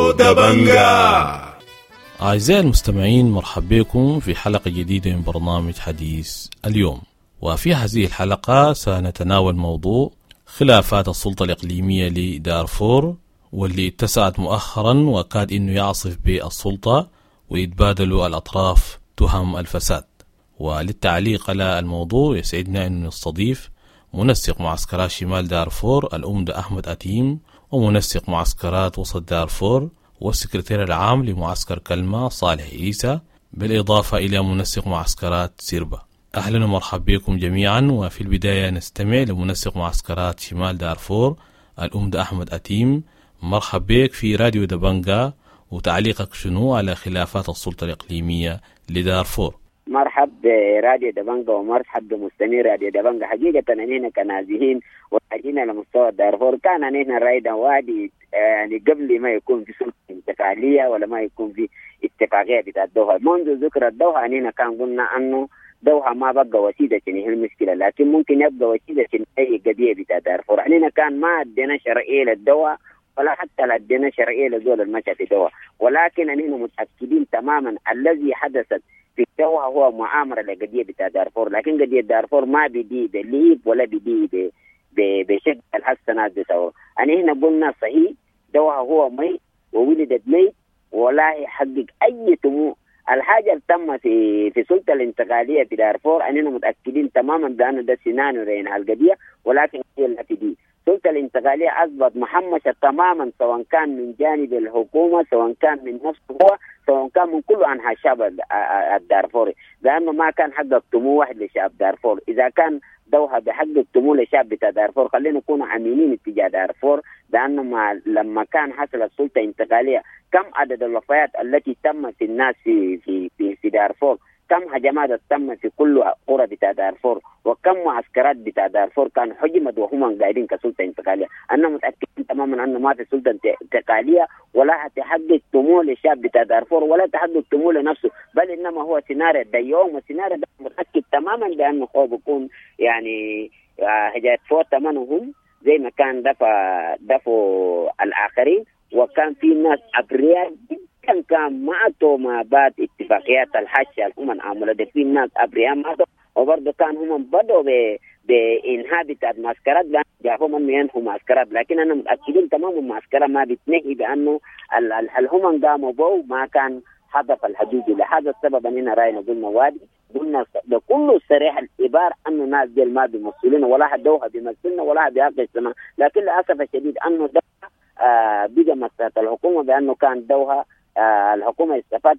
دبنجا. أعزائي المستمعين، مرحبا بكم في حلقة جديدة من برنامج حديث اليوم. وفي هذه الحلقة سنتناول موضوع خلافات السلطة الإقليمية لدارفور، واللي اتسعت مؤخرا وكاد إنه يعصف بالسلطة ويتبادلوا الأطراف تهم الفساد. وللتعليق على الموضوع يسعدنا أن نستضيف منسق معسكرات شمال دارفور الأمدة أحمد أتيم، ومنسق معسكرات وسط دارفور والسكرتير العام لمعسكر كلمة صالح عيسى، بالإضافة إلى منسق معسكرات سيربا. أهلا ومرحبا بكم جميعا. وفي البداية نستمع لمنسق معسكرات شمال دارفور الأمدة أحمد أتيم. مرحبا بك في راديو دبنجا، وتعليقك شنو على خلافات السلطة الإقليمية لدارفور؟ مرحب براديو دبنجا ومرحب بمستمعي راديو دبنجا. حقيقة أننا كنازحين وحاجين على مستوى دارفور كان أننا رايدا وادي يعني قبل ما يكون في سلطة انتقالية ولا ما يكون في اتفاقية بتاع الدوحة. منذ ذكر الدوحة أننا كان قلنا أنه دوحة ما بقى وسيلة هي المشكلة، لكن ممكن يبقى وسيلة أي قضية بتاع دارفور. أننا كان ما أدينا شرعية للدوحة ولا حتى لدينا شرعية لدول المشى في الدوحة، ولكن أننا متأكدين تماما الذي حدثت في الدوحة هو مؤامرة لقضية بتاع دارفور. لكن قضية دارفور ما بدي بليب ولا بدي بشكل الحسنات بتاعه. أنا هنا قلنا صحيح دوحة هو ميت وولدت ميت ولا يحقق أي طموح. الحاجة اللي تم في السلطة الانتقالية في دارفور أننا متأكدين تماما بأن ده سينانو رين القضية، ولكن هي التي دي السلطة الانتقالية أصبحت محمشة تماما، سواء كان من جانب الحكومة، سواء كان من نفسه هو، سواء كان من كل أنحاء الشعب الدارفوري، لأنه ما كان حقق طموح واحد لشعب دارفور. إذا كان دوحة بحقق طموح لشعب بتاع دارفور خلينا نكون عاملين اتجاه دارفور، لأنه لما كان حصل السلطة الانتقالية كم عدد الوفيات التي تم في الناس في دارفور، كم هجمات تم في كل قرى بتاع دارفور، وكم معسكرات بتاع دارفور كان حجمت وهم قاعدين كسلطة انتقالية. أنا متأكد تماما أنه ما في سلطة انتقالية ولا تحقق طموح للشعب بتاع دارفور ولا تحقق طموح لنفسه، بل إنما هو سيناريو ديوم، وسيناريو ده متأكد تماما بأنه هو بيكون يعني هجات فوق ثمنهم زي ما كان دفعوا الآخرين، وكان في ناس أبرياء كان ماتوا ما بعد اتفاقيات الحج هم عملوا في ناس أبرياء ماتوا، وبرضه كان هم بدوا بإنهاء بتاع معسكرات لأن جابهم أنه ينهوا معسكرات. لكن أنا متأكدين تماما معسكرات ما بتنهي بأنه هم قاموا بو ما كان هدف الحدود. لهذا السبب أننا رأينا قلنا وادي قلنا بكل صريح العبارة أنه ناس ديل ما بيمثلنا ولا حدوها بيمثلنا ولا بيعقل السماء. لكن للأسف الشديد أنه ده بقى مسألة الحكومة بأنه كان دوها الحكومة استفاد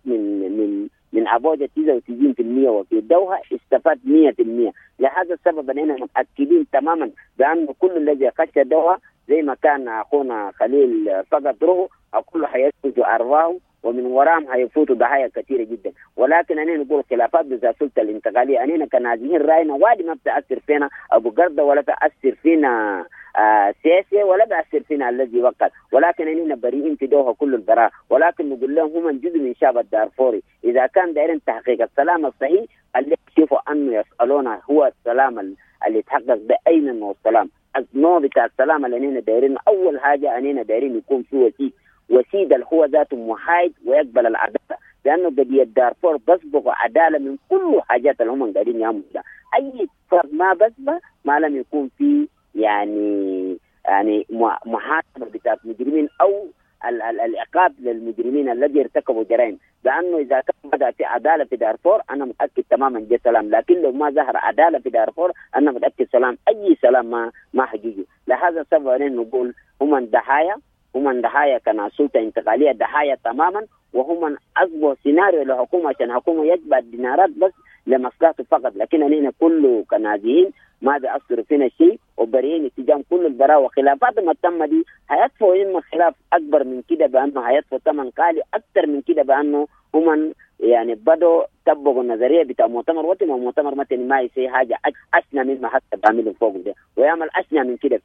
من أبوجة 99%، وفي دوها استفاد 100%. لهذا السبب أننا متأكدين تماما بأنه كل الذي خش دوها زي ما كان أخونا خليل فقط روحه أو كله حيسجد أرواحه، ومن وراهم هيفوتوا ضحايا كثيرة جدا. ولكن أنا نقول خلافات بذات السلطة الانتقالية أننا كنازحين راينا وادي ما بتأثر فينا أبو قردة ولا تأثر فينا سياسة ولا بأثر فينا الذي وقت، ولكن أننا بريئين في دوها كل البراء. ولكن نقول لهم هم جزء من شعب الدارفوري، إذا كان دايرين تحقيق السلام الصحيح اللي يشوفوا أنه يسألونا هو السلام اللي يتحقق بأين من السلام. النوع بتاع السلام اللي أننا دايرين أول حاجة أننا دايرين يكون في وسيد اللي هو ذاته محايد ويقبل العدالة، لأنه قضية دارفور بسبق عدالة من كل حاجات اللي هم قاعدين يعملوا. أي فرد ما بسبق ما لم يكون فيه يعني محاسبة بتاع مجرمين أو العقاب للمجرمين الذي ارتكبوا جرائم. لأنه إذا كان بدأ في عدالة في دارفور أنا متأكد تماما جاء سلام، لكن لو ما ظهر عدالة في دارفور أنا متأكد سلام أي سلام ما حقيقي. لهذا السبب نقول هم ضحايا كان سلطة انتقالية ضحايا تماما، وهم أصبحوا سيناريو لحكومة عشان حكومة يجبر الدينارات بس لمصلحته فقط. لكن أننا كله كنازحين ما بيأثر فينا شيء وبريين اتجاه كل البراء. وخلافات ما تم دي هيدفعوا إما خلاف أكبر من كده بأنه هيدفعوا ثمن قالي أكثر من كده بأنه هم يعني بدوا تبقوا النظرية بتاع مؤتمر وطني، ومؤتمر وطني ما يصير حاجة أسنى مما حتى بعملوا فوق ده ويعمل أسنى من كده فيه.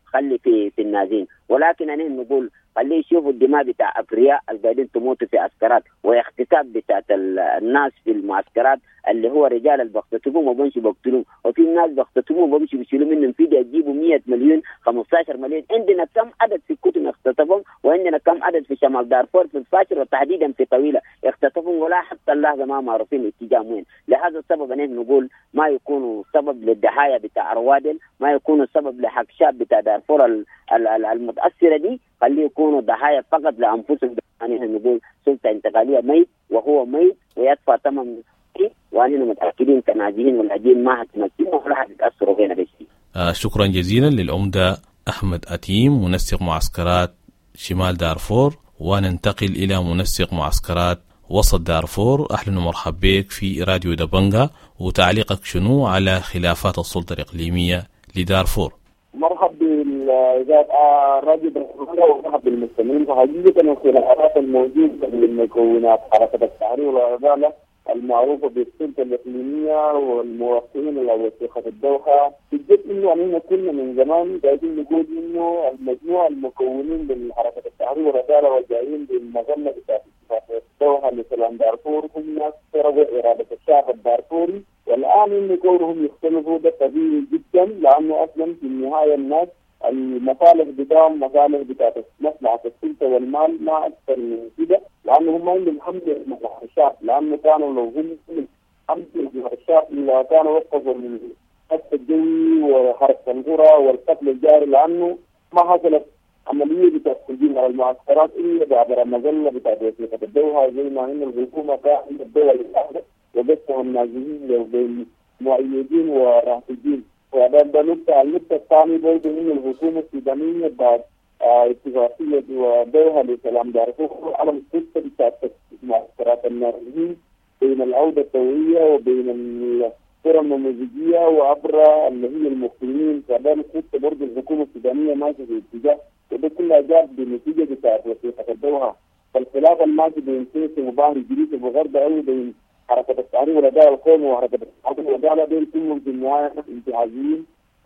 خلي في النازين، ولكن أنا نقول خليه يشوفوا الدماء بتاع أبرياء القاعدين تموتوا في عسكرات واغتصاب بتاعت الناس في المعسكرات اللي هو رجال اللي بيغتصبوهم وبمشي بيقتلوهم، وفي ناس بيغتصبوهم وبمشي بيشيلوا منهم فيديو يجيبوا 100 مليون 15 مليون. عندنا كم عدد في كتم اغتصبهم، وعندنا كم عدد في شمال دارفور في الفاشر وتحديدا في طويلة اغتصبهم ولا حتى اللحظة ما معروفين اتجاه وين. لهذا السبب أنا نقول ما يكونوا سبب للضحايا بتاع روادل، ما يكونوا سبب لحكشاب بتاع دارفور المتأثرة دي، خليه يكونوا ضحايا فقط لأنفسهم. يعني نقول سلطة انتقالية ميت وهو ميت ويدفع ثمن، وأننا متأكدين كناجين واللاجئين ما هتمثلوا ولا هتتأثروا فينا بشيء. شكرا جزيلا للعمدة أحمد أتيم منسق معسكرات شمال دارفور، وننتقل إلى منسق معسكرات وسط دارفور. أهلا ومرحبا بك في راديو دبنجا، وتعليقك شنو على خلافات السلطة الإقليمية لدارفور؟ مرحبا بالإذاعة راديو دبنجا ومرحبا بالمستمعين. فحقيقة الخلافات الموجودة من مكونات حركة التحرير والعدالة المعروفة بالسلطة الإقليمية والموافقين لوثيقة الدوحة، بجد إنه علينا كلنا من زمان قاعدين نقول إنه المجموعة المكونين لحركة التحرير والعدالة والجايين بالمظلة بتاعت اتفاقية الدوحة لسلام دارفور هم ناس فرضوا إرادة الشعب الدارفوري، والآن إنه كونهم يختلفوا ده طبيعي جدا، لأنه أصلا في النهاية الناس المصالح بتاعهم مصالح بتاعت مصلحة السلطة والمال ما أكثر من كده، لأنه هم عندهم حمل مصلحة الشعب، لأنه كانوا لو هم حمل مصلحة الشعب إلا كانوا وقفوا من الحرب الجوي وحرب القرى والقتل الجاري، لأنه ما حصلت عملية بتاعت تنظيم على المعسكرات إلا بعبر المظلة بتاعت وثيقة الدوحة، زي ما إن الحكومة كانت الدول الأخرى وقفتهم النازحين بين مؤيدين ورافضين. وهذا النقطة الثانية برضه إن الحكومة السودانية بعد اتفاقية ودوحة لسلام دارفور على القصة بتاعت معسكرات النازحين بين العودة الطوعية وبين القرى النموذجية وعبر اللي هي المقيمين. فهذا القصة برضه الحكومة السودانية ماشية في اتجاه، وده كله جاب بنتيجة بتاعت وثيقة الدوحة. فالخلاف الماشي بين سياسي مظاهر جديد وغرب أو بين حركة التحرير والعدالة القومي وحركة التحرير والعدالة دول كلهم في النهاية انتهازيين،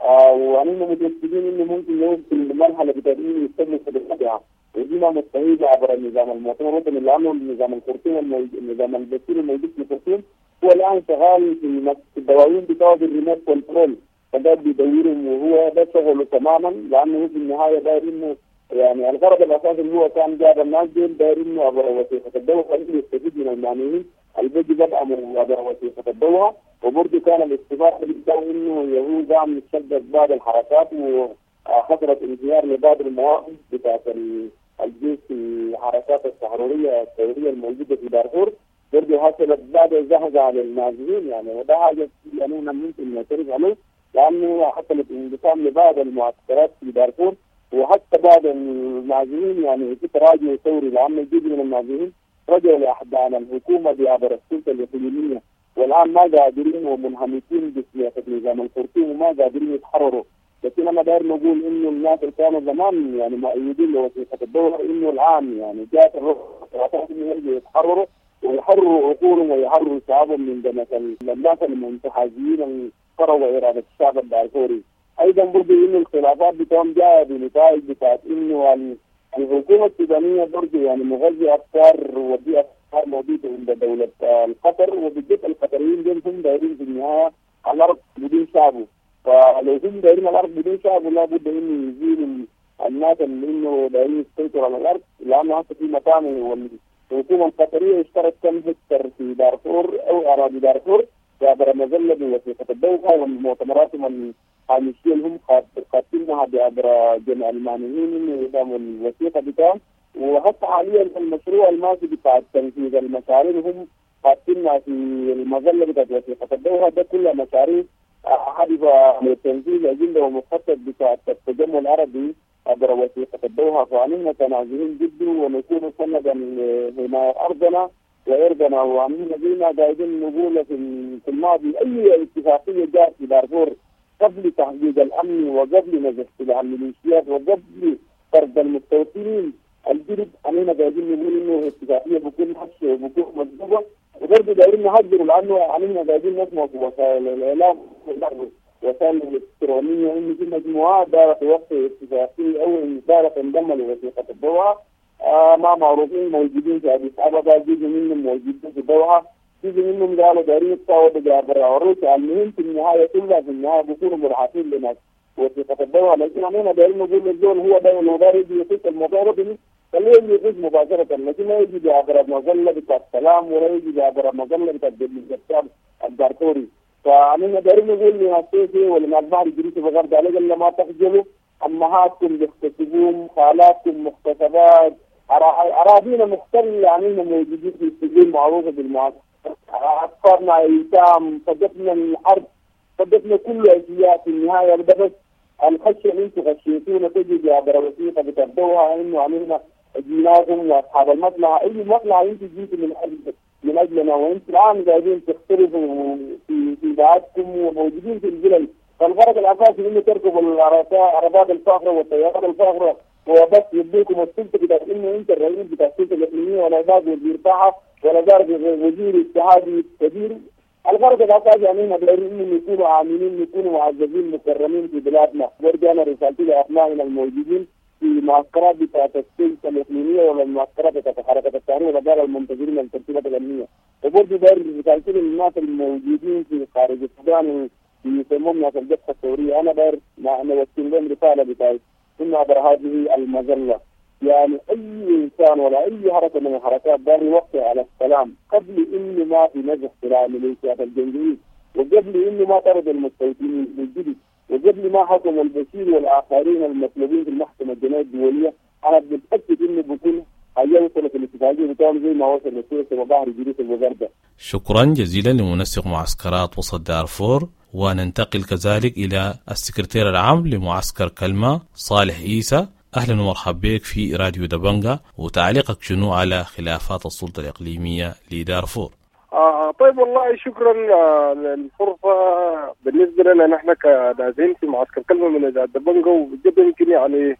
وأننا متأكدين إنه ممكن يوصل للمرحلة بتاعت إنه يستمر في الوضع، ودي ما مستحيل عبر النظام المواطن الوطني، لأنه النظام الخرطوم النظام البشري الموجود في الخرطوم هو الآن شغال في الدواوين بتاعه بالريموت كنترول، فده بيدورهم وهو ده شغله تماما، لأنه في النهاية داير إنه يعني الغرض الأساسي اللي هو كان جاب الناس دول داير إنه عبر وثيقة الدوحة إنه يستفيد من المعنيين البدء بدأ من عبر وثيقة الدوحة، وبرضه كان الاتفاق بتاعه إنه يهود عم يتشدد بعض الحركات وحصلت انهيار لبعض المواقف بتاعت الجيش في الحركات التحريرية الثورية الموجودة في دارفور، برضه حصلت بعد زهزة للنازحين يعني، وده حاجة يعني ممكن نعترف عليه، لأنه حصلت انقسام لبعض المعسكرات في دارفور، وحتى بعض النازحين يعني في تراجع ثوري، لأنه جزء من النازحين رجعوا لأحضان الحكومة بعبر السلطة الإقليمية، والآن ما قادرين ومنهمكين بسياسة نظام الخرطوم وما قادرين يتحرروا. لكن أنا داير نقول إنه الناس اللي كانوا زمان يعني مؤيدين لوثيقة الدوحة إنه الآن يعني جاءت الرغبة إنه يرجعوا يتحرروا ويحرروا عقولهم ويحرروا شعبهم من دمة الناس المنتهزين القرى إرادة الشعب الدارفوري. أيضا برضه إنه الخلافات بتاعهم جاء بنتائج بتاعت إنه الحكومة السودانية برضه يعني مغذية أفكار ودي أفكار موجودة عند دولة القطر، وبالذات القطريين دول هم دايرين في النهاية على الأرض بدون شعبه، فلو هم دايرين على الأرض بدون شعبه لابد إنه يزيلوا الناس اللي إنه دايرين يسيطروا على الأرض، لأنه حتى في مكانه والحكومة القطرية اشترت كم هكتار في دارفور أو أراضي دارفور بعبر مظلة بوثيقة الدوحة والمؤتمراتهم الحامشية اللي هم قاتلينها بعبر جميع المعنيين إنه يدعموا الوثيقة بتاعهم. وحتى حاليا المشروع الماضي بتاع تنفيذ المشاريع هم قاتلنا في المظلة بتاعت وثيقة الدوحة، ده كلها مشاريع حادثة لتنفيذ أجندة ومخطط بتاع التجمع العربي عبر وثيقة الدوحة، فعنينا تنازلين جدا ونكون سندا لحماية أرضنا وإرضنا، وعنينا بينا قاعدين نقول في الماضي أي اتفاقية جاءت في دارفور قبل تحقيق الأمن وقبل نزح سلاح الميليشيات وقبل فرد المستوطنين الجدد، علينا قاعدين نقول إنه اتفاقية بكل حش وبكل مجدوبة، وبرضه دايرين نهجروا لأنه علينا قاعدين نسمع في وسائل الإعلام وسائل الإلكترونية إن في مجموعات دارت وقت اتفاقي أو دارت انضم لوثيقة الدوحة ما معروفين موجودين في أديس أبابا، جزء منهم موجودين في الدوحة، جزء منهم قالوا دارين يتفاوضوا برا والروسيا. المهم في النهاية كلها في النهاية بيكونوا مرحبين لنا وثيقة الدوحة. لكن أنا دايرين نقول للزول هو دايما ودار يجي يقيس الموضوع ده خليه يقيس مباشرة، لكن ما يجي بعبر مظلة بتاع السلام ولا يجي بعبر مظلة بتاع الدارفوري. فأنا دايرين نقول لناسيسي ولناس الجريسي بغرد عليك اللي ما تخجلوا أمهاتكم يغتصبون، خالاتكم مغتصبات، أراضينا مختلفة يعني موجودين في السجون معروفة بالمعاصر، أطفالنا أيتام، صدقنا الحرب، صدقنا كل أشياء. في النهاية بس الخشية اللي انتم خشيتونا تجي بعبر وثيقة بتبدوها إنه عملنا جيناكم وأصحاب المصلحة، أي مصلحة انتم جيتوا من أجلنا، وانتم الآن قاعدين تختلفوا في بعضكم وموجودين في الجلل. فالغرض الأساسي إنه تركبوا العربات الفاخرة والطيارات الفاخرة وبس يديكم السلطة بتاعت إنه أنت الرئيس بتاع السلطة الإقليمية ولا ذاك وزير طاعة ولا ذاك وزير اتحادي كبير. الغرض الأساسي يعني دايرين إنهم يكونوا عاملين، يكونوا معززين مكرمين في بلادنا. برجع أنا رسالتي لأبنائنا الموجودين في معسكرات بتاعت السلطة الإقليمية ولا المعسكرات بتاعت حركة التحرير ولا المنتظرين الترتيبات الأمنية. وبرضه داير رسالتي للناس الموجودين في خارج السودان يسمون ناس الجبهة الثورية، أنا داير نوصل لهم رسالة بتاعي إن عبر هذه المظلة يعني أي إنسان ولا أي حركة من الحركات داري وقت على السلام قبل إنه ما في نجح سلاح ميليشيات الجنجويد، وقبل إنه ما طرد المستوطنين الجدد، وقبل ما حكم البشير والآخرين المطلوبين في المحكمة الجنائية الدولية. أنا متأكد إنه بكون هيوصل في الاتفاقية بتاعهم زي ما وصل لسوريا وبحر جريس الوزارة. شكرا جزيلا لمنسق معسكرات وسط دارفور. وننتقل كذلك إلى السكرتير العام لمعسكر كلمة صالح عيسى. أهلا ومرحبا بك في راديو دبنجا، وتعليقك شنو على خلافات السلطة الإقليمية لدارفور؟ طيب والله شكرا للفرصة. بالنسبة لنا نحن كنازين في معسكر كلمة من دبنجا، وجد يمكن يعني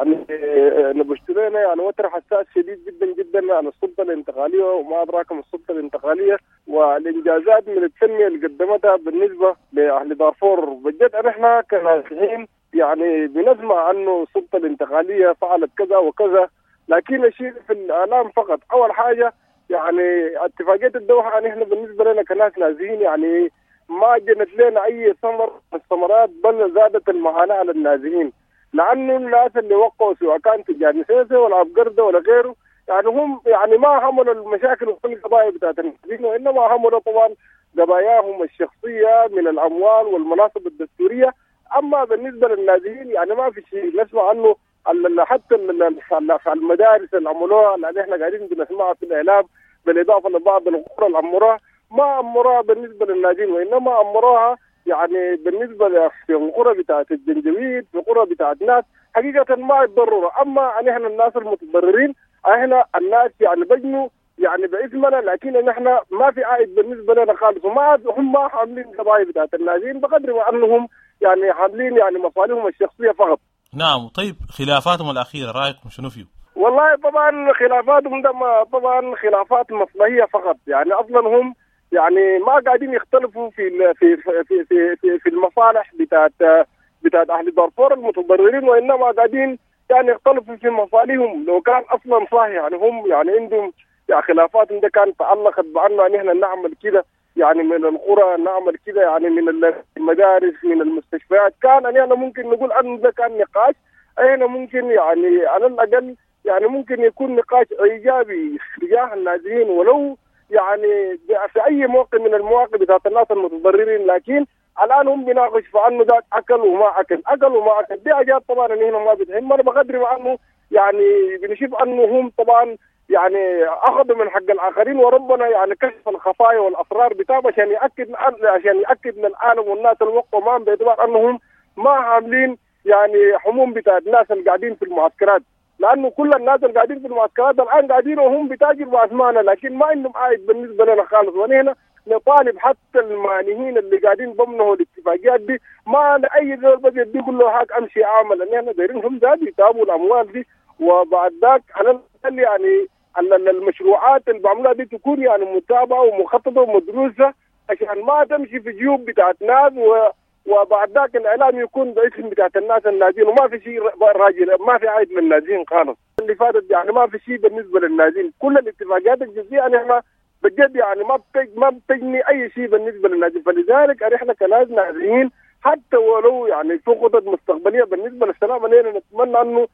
نبشترينا يعني وتر حساس شديد جدا جدا عن السلطة الانتقالية وما أدراك من السلطة الانتقالية والإنجازات من التنمية اللي قدمتها بالنسبة لأهل دارفور. بجد نحن كنازحين يعني بنسمع عنه السلطة الانتقالية فعلت كذا وكذا، لكن الشيء في الإعلام فقط. أول حاجة يعني اتفاقية الدوحة نحن بالنسبة لنا كناس نازحين يعني ما جنت لنا أي ثمر من الثمرات، بل زادت المعاناة على النازحين، لأنه الناس اللي وقعوا سواء كان تجار سياسة ولا عبقردة ولا غيره يعني هم يعني ما هموا المشاكل وكل القضايا بتاعت النازحين، وإنما هموا طبعا قضاياهم الشخصية من الأموال والمناصب الدستورية. أما بالنسبة للنازحين يعني ما في شيء نسمع عنه، حتى المدارس اللي عملوها اللي احنا قاعدين بنسمعها في الإعلام بالإضافة لبعض القرى اللي عمروها ما عمروها بالنسبة للنازحين، وإنما عمروها يعني بالنسبة في القرى بتاعت الجنجويد في القرى بتاعت ناس حقيقة ما يتضرروا. أما نحن الناس المتضررين احنا الناس يعني بجنوا يعني باسمنا، لكن نحن ما في عائد بالنسبة لنا خالص، وما هم ما حاملين قضايا بتاعت النازحين بقدر ما أنهم يعني حاملين يعني مصالحهم الشخصية فقط. نعم. طيب خلافاتهم الأخيرة رأيكم شنو فيه؟ والله طبعا خلافاتهم ده طبعا خلافات مصلحية فقط، يعني أصلا هم يعني ما قاعدين يختلفوا في في في في, في المصالح بتاعت أهل دارفور المتضررين، وإنما قاعدين يعني يختلفوا في مصالحهم. لو كان أصلا صحيح يعني هم يعني عندهم يعني خلافاتهم ده كان تعلقت بأنه نحن نعمل كده يعني من القرى، نعمل كده يعني من المدارس من المستشفيات، كان يعني ممكن نقول أنه ده كان نقاش أين ممكن يعني على الأقل يعني ممكن يكون نقاش إيجابي تجاه النازحين ولو يعني في أي موقع من المواقع بتاعت الناس المتضررين. لكن الآن هم بيناقش في أنه ده أكل وما أكل، أكل وما أكل، دي حاجات طبعا هنا ما بتهم. أنا بقدر مع أنه يعني بنشوف أنه هم طبعا يعني أخذوا من حق الآخرين، وربنا يعني كشف الخفايا والأسرار بتاعه عشان يأكد للعالم والناس الوقت وما باعتبار أنهم ما عاملين يعني حموم بتاع الناس اللي قاعدين في المعسكرات، لأنه كل الناس اللي قاعدين في المعسكرات الآن قاعدين وهم بتاجروا بأسماننا، لكن ما عندهم عائد بالنسبة لنا خالص. ونحن نطالب حتى المانهين اللي قاعدين ضمنه الاتفاقيات دي ما أي زول بس يدي كله حق أمشي أعمل، لأن احنا دايرين هم ذات يتابعوا الأموال دي، وبعد ذاك على يعني المشروعات اللي بعملها دي تكون يعني متابعة ومخططة ومدروسة عشان ما تمشي في جيوب بتاعت ناس وبعد ذاك الاعلام يكون باسم بتاعت الناس النازين، وما في شيء راجل، ما في عيد من النازين خالص. اللي فاتت يعني ما في شيء بالنسبه للنازين، كل الاتفاقيات الجزئيه انا بجد يعني ما بتجني اي شيء بالنسبه للنازين. فلذلك احنا كناس نازيين حتى ولو يعني في خطط مستقبليه بالنسبه للسلام علينا، نتمنى انه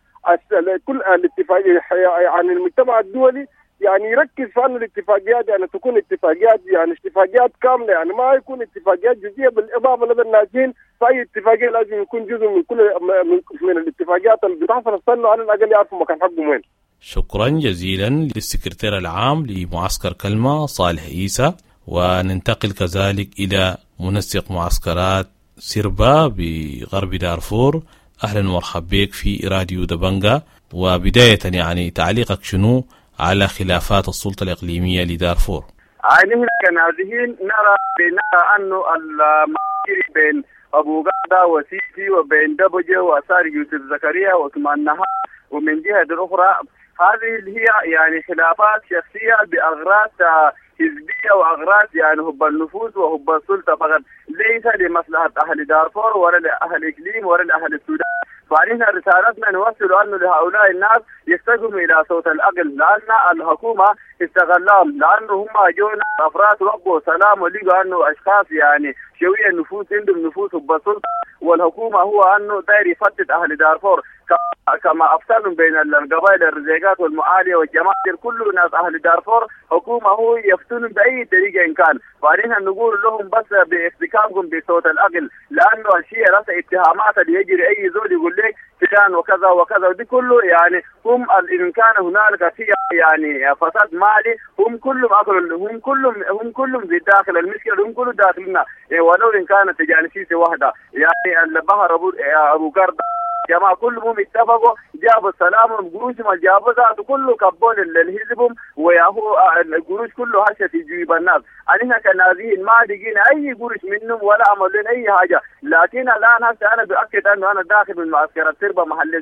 كل الاتفاقيات يعني المجتمع الدولي يعني يركز في أن الاتفاقيات يعني تكون اتفاقيات يعني اتفاقيات كاملة، يعني ما يكون اتفاقيات جزئية. بالإضافة لدى النازين فأي اتفاقية لازم يكون جزء من كل من الاتفاقيات اللي بتحصل السنة على الأقل يعرفوا مكان حقهم وين. شكرا جزيلا للسكرتير العام لمعسكر كلمة صالح عيسى. وننتقل كذلك إلى منسق معسكرات سربا بغرب دارفور. أهلا ومرحبا بك في راديو دبنجا. وبداية يعني تعليقك شنو على خلافات السلطة الإقليمية لدارفور؟ نحن كنازحين نرى أنه المعاكر بين أبو غادا وسيسي وبين دبجة وأسار يوسف زكريا وعثمان نهار، ومن جهة أخرى هذه هي يعني خلافات شخصية بأغراض حزبية وأغراض يعني هب النفوذ وهب السلطة فقط، ليس لمصلحة أهل دارفور ولا لأهل إقليم ولا لأهل السودان. فعلينا رسالتنا نوصل أنه لهؤلاء الناس يستجموا إلى صوت الأقل، لأن الحكومة استغلهم، لأنه هم جونا أفراد ربوا سلام ولقوا أنه أشخاص يعني شوية النفوس عندهم نفوس بالسلطة، والحكومة هو أنه داير يفتت أهل دارفور كما أفصلهم بين القبائل الرزيقات والمعالية والجماهير. كل ناس أهل دارفور حكومة هو يفتون بأي طريقة إن كان، فعلينا نقول لهم بس باحتكامكم بصوت الأقل، لأنه الشيء رأس اتهامات اللي يجري أي زول يقول لك فلان وكذا وكذا، ودي كله يعني هم إن كان هنالك فيها يعني فساد مالي هم كلهم أكلوا، هم كلهم في داخل المشكلة، هم كلهم داخلنا ولو إن كانت يعني شيء واحدة يعني البحر أبو قرد جماعة كلهم اتفقوا جابوا السلام وقروشهم الجابوا ذات كله كبون الهزبهم وياهو القروش كله هشة في جيب الناس. علينا كنازين ما لقينا أي قروش منهم ولا عملوا لنا أي حاجة، لكن الآن هسه أنا بأكد أنه أنا داخل من معسكر سربا محل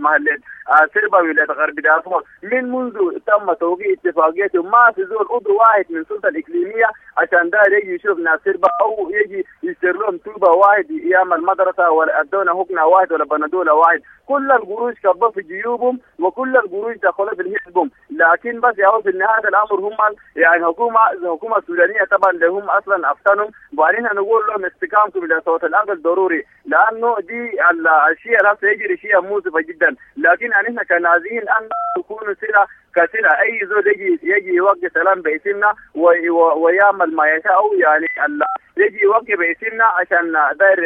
سربا ولاية غرب دارفور منذ تم توقيع اتفاقيته ما في زول عضو واحد من السلطة الإقليمية عشان داير يجي يشوف ناس سربا أو يجي يشتري لهم توبة واحد يعمل مدرسة ولا أدونا حقنة واحد ولا بندولة واحد. كل القروش كبوا في جيوبهم وكل القروش دخلوا في حزبهم، لكن بس يهو في نهاية الأمر هم يعني حكومة السودانية طبعا اللي هم أصلا أفتنهم. وعلينا نقول لهم استقامتم إلى صوت الأقل ضروري، لأنه دي الشيء اللي يجري شيء مؤسف جدا. لكن علينا كنازين أن تكونوا سلة كثيرة، أي زول يجي يوقع سلام باسمنا ويعمل ما يشاء، يعني يجي يوقع باسمنا عشان داير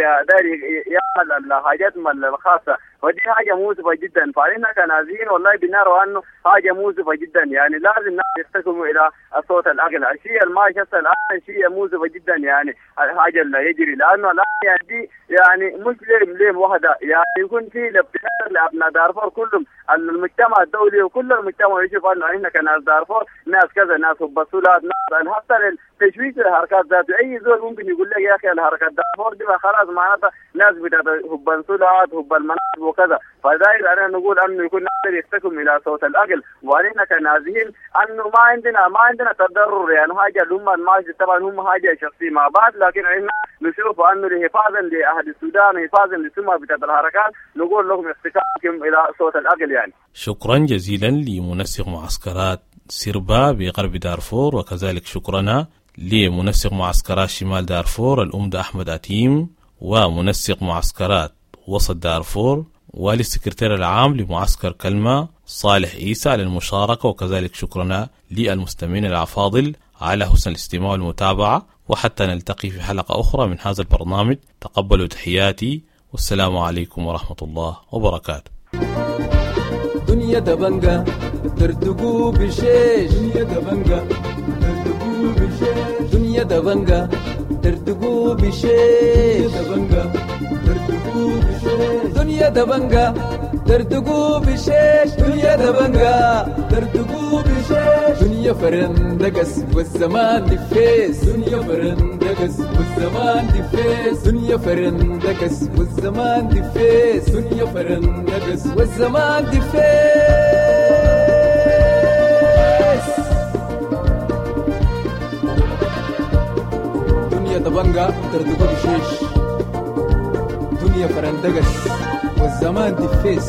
يعمل الحاجات الخاصة، ودي حاجة مؤسفة جدا. فعلينا كنازين والله بنرى أنه حاجة مؤسفة جدا، يعني لازم الناس يستقيموا إلى الصوت الأقل. الشيء الماشي الآن شيء مؤسفة جدا، يعني الحاجة اللي يجري، لأنه الآن يعني دي يعني مش ليم واحدة، يعني يكون في الابتكار لأبناء دارفور كلهم، المجتمع الدولي وكل المجتمع يشوف أنه إحنا كناس دارفور ناس كذا، ناس بسولات، ناس حتى التشويش الحركات ذاته. أي زول ممكن يقول لك يا أخي الحركات دارفور دي خلاص معناتها ناس بتاعت هب السولات هب المناصب وكذا. فداير أنا نقول أنه يكون نقدر يستكم إلى صوت الأقل، وعلينا كنازحين أنه ما عندنا تضرر، يعني حاجة اللي هم الماشي طبعا هم حاجة شخصية مع بعض، لكن إحنا نشوف أنه لحفاظا لأهل السودان وحفاظا للسمعة بتاعت الحركات نقول لهم استكامكم إلى صوت الأقل يعني. شكرا جزيلا لمنسق معسكرات سربا بغرب دارفور، وكذلك شكرنا لمنسق معسكرات شمال دارفور الأمد أحمد أتيم، ومنسق معسكرات وسط دارفور، وللسكرتير العام لمعسكر كلمة صالح عيسى على المشاركة. وكذلك شكرنا للمستمعين الأفاضل على حسن الاستماع والمتابعة، وحتى نلتقي في حلقة أخرى من هذا البرنامج. تقبلوا تحياتي والسلام عليكم ورحمة الله وبركاته. دنيا دبنجا ترتقو بشيش، دنيا دبنجا ترتقو بشيش، دنيا دبنجا ترتقو بشيش، دنيا دبنجا ترتقو بشيش، دنيا دبنجا ترتقو بشيش، دنيا فرندقس والزمان دفيس، دنيا فرندقس والزمان دفيس، دنيا فرندقس والزمان دفيس، دنيا فرندقس والزمان دفيس. دنيا دبنجا ترتقو بشيش. دنيا فرندقس والزمان تفيس.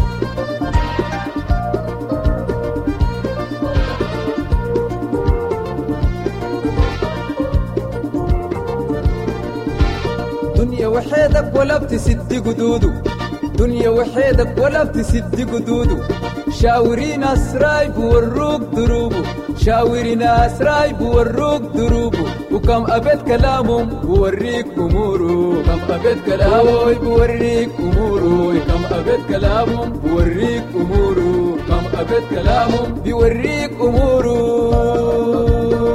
دنيا وحيدك ولا بتسد قدودو، دنيا وحيدك ولا بتسد قدودو. شاورين أسراي بوروك دروبو، شاورين أسراي بوروك دروبو. وكم أبد كلامهم بوريك أمورو، كم أبد كلامهم بوريك أمورو، كم أبد كلامهم بوريك أمورو، كم أبد كلامهم بوريك أمورو.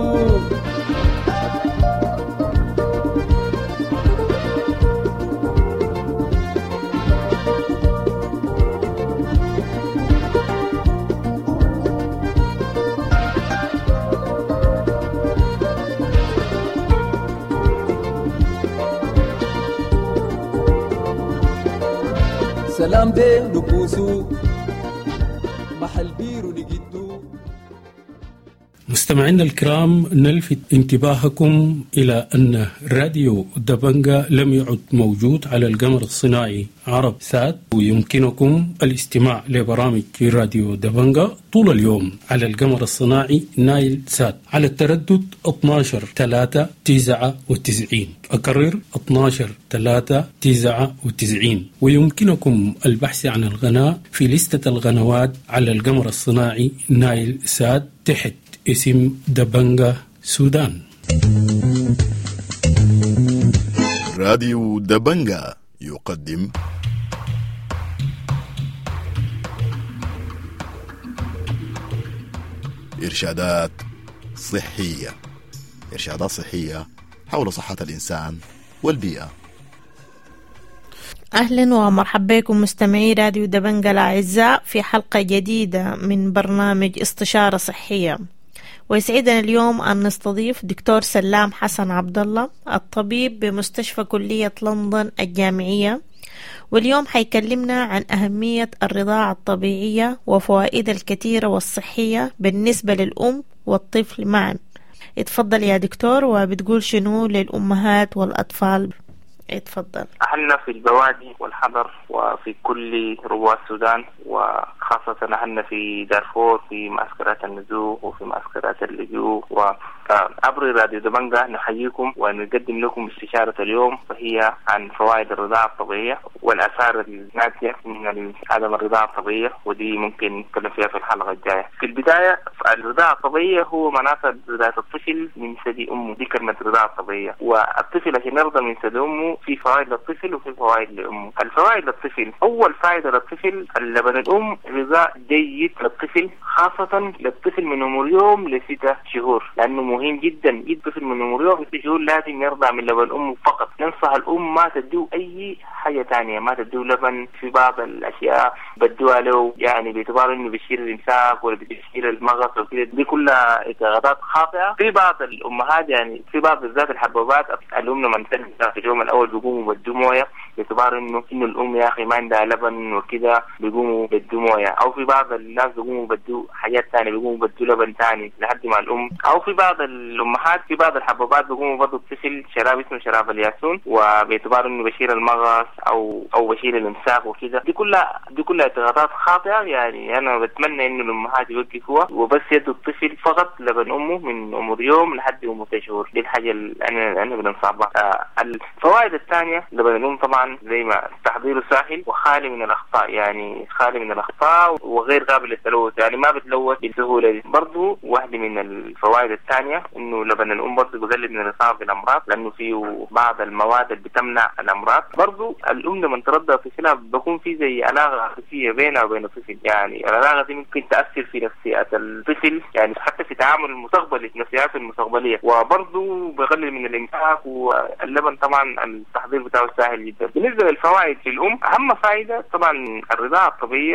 سلام دي نبوسو محل بيرو نجدو. مستمعينا الكرام، نلفت انتباهكم إلى أن راديو دبنجا لم يعد موجود على القمر الصناعي عرب سات، ويمكنكم الاستماع لبرامج راديو دبنجا طول اليوم على القمر الصناعي نايل سات على التردد 12-3-99. أكرر 12-3-99. ويمكنكم البحث عن القناة في لستة القنوات على القمر الصناعي نايل سات تحت اسم دبنجا سودان. راديو دبنجا يقدم إرشادات صحية، إرشادات صحية حول صحة الإنسان والبيئة. أهلا ومرحبا بكم مستمعي راديو دبنجا الأعزاء في حلقة جديدة من برنامج استشارة صحية. ويسعدنا اليوم أن نستضيف دكتور سلام حسن عبد الله، الطبيب بمستشفى كلية لندن الجامعية، واليوم حيكلمنا عن أهمية الرضاعة الطبيعية وفوائدها الكثيرة والصحية بالنسبة للأم والطفل معا. اتفضل يا دكتور، وبتقول شنو للأمهات والأطفال؟ اتفضل. أهلنا في البوادي والحضر وفي كل ربوع السودان، وخاصة أهلنا في دارفور في معسكرات النزوح وفي معسكرات اللجوء. وعبر راديو دبنجا نحييكم ونقدم لكم استشارة اليوم، فهي عن فوائد الرضاعة الطبيعية والآثار الناتجة من عدم الرضاعة الطبيعية، ودي ممكن نتكلم فيها في الحلقة الجاية. في البداية الرضاعة الطبيعية هو مناطق رضاعة الطفل من ثدي أمه، دي كلمة رضاعة طبيعية. والطفل عشان يرضى من ثدي أمه في فوائد للطفل وفي فوائد لأمه. الفوائد للطفل، أول فائدة للطفل اللبن الأم غذاء جيد للطفل، خاصة للطفل من عمر يوم ل6 شهور، لأنه مهم جدا جدا. الطفل من عمر يوم ل6 شهور لازم يرضع من لبن أمه فقط. ننصح الأم ما تديه أي حاجة تانية، ما تديه لبن. في بعض الأشياء بدوها له يعني باعتبار إنه بيشير الإمساك ولا بيشير المغص وكده، دي كلها إعتقادات خاطئة. في بعض الأمهات يعني في بعض بالذات الحبوبات الأم لما تنزل في اليوم الأول بيقوموا بدو مويه باعتبار إنه الأم يا أخي ما عندها لبن وكده، بيقوموا بدو مويه. أو في بعض الناس بيقوموا بدو حاجات تانية، بيقوموا بدو لبن تاني لحد ما الأم. أو في بعض الأمهات في بعض الحبوبات بيقوموا بدو الطفل شراب اسمه شراب الياسون، وباعتبار إنه بشير المغص أو بشير الإمساك وكده. دي كلها اعتقادات خاطئة. يعني أنا بتمنى إنه الأمهات يوقفوها وبس يدوا الطفل فقط لبن أمه من عمر يوم لحد عمر 6 شهور. دي الحاجة اللي أنا بنصح بها. الفوائد الثانية لبن الأم طبعا زي ما تحضيره سهل وخالي من الأخطاء، يعني خالي من الأخطاء وغير قابل للتلوث، يعني ما بتلوث بسهولة دي. برضو واحدة من الفوائد الثانية إنه لبن الأم برضو بيقلل من الإصابة بالأمراض، لأنه فيه بعض المواد اللي بتمنع الأمراض. برضو الأم لما ترضع طفلها بيكون في زي علاقة عاطفية بينها وبين الطفل، يعني العلاقة دي ممكن تأثر في نفسيات الطفل، يعني حتى في تعامل المستقبلي نفسياته المستقبلية. وبرضو بيقلل من الإمساك. واللبن طبعا التحضير بتاعه سهل جدا. بالنسبة للفوائد في الأم، أهم فائدة طبعا الرضاعة الطبيعية هي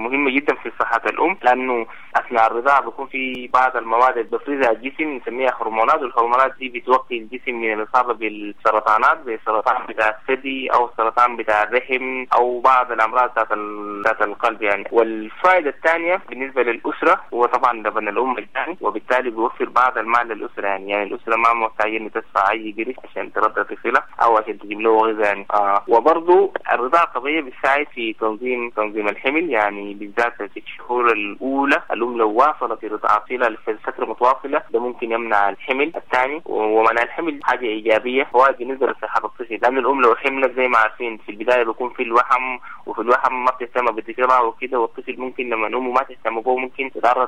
مهمة جدا في صحة الأم، لأنه أثناء الرضاعة بيكون في بعض المواد اللي بيفرزها الجسم نسميها هرمونات، والهرمونات دي بتوقي الجسم من الإصابة بالسرطانات زي السرطان بتاع الثدي أو السرطان بتاع الرحم أو بعض الأمراض ذات القلب يعني. والفائدة الثانية بالنسبة للأسرة هو طبعا لبن الأم مجاني، وبالتالي بيوفر بعض المال للأسرة يعني الأسرة ما محتاجة إن تدفع أي قرش عشان ترضع طفلها أو عشان تجيب له غذاء يعني. وبرضه الرضاعة الطبيعية بتساعد في تنظيم الحمل، يعني بالذات في الشهور الأولى الأم لو واصلت رضاعة طويلة لفترة متواصلة ده ممكن يمنع الحمل الثاني، ومنع الحمل حاجة إيجابية فوائد بالنسبة لصحة الطفل، لأن الأم لو حملت زي ما عارفين في البداية بيكون في الوحم، وفي الوحم ما بتهتم بذكرها وكده، والطفل ممكن لما أمه ما تهتم به ممكن يتعرض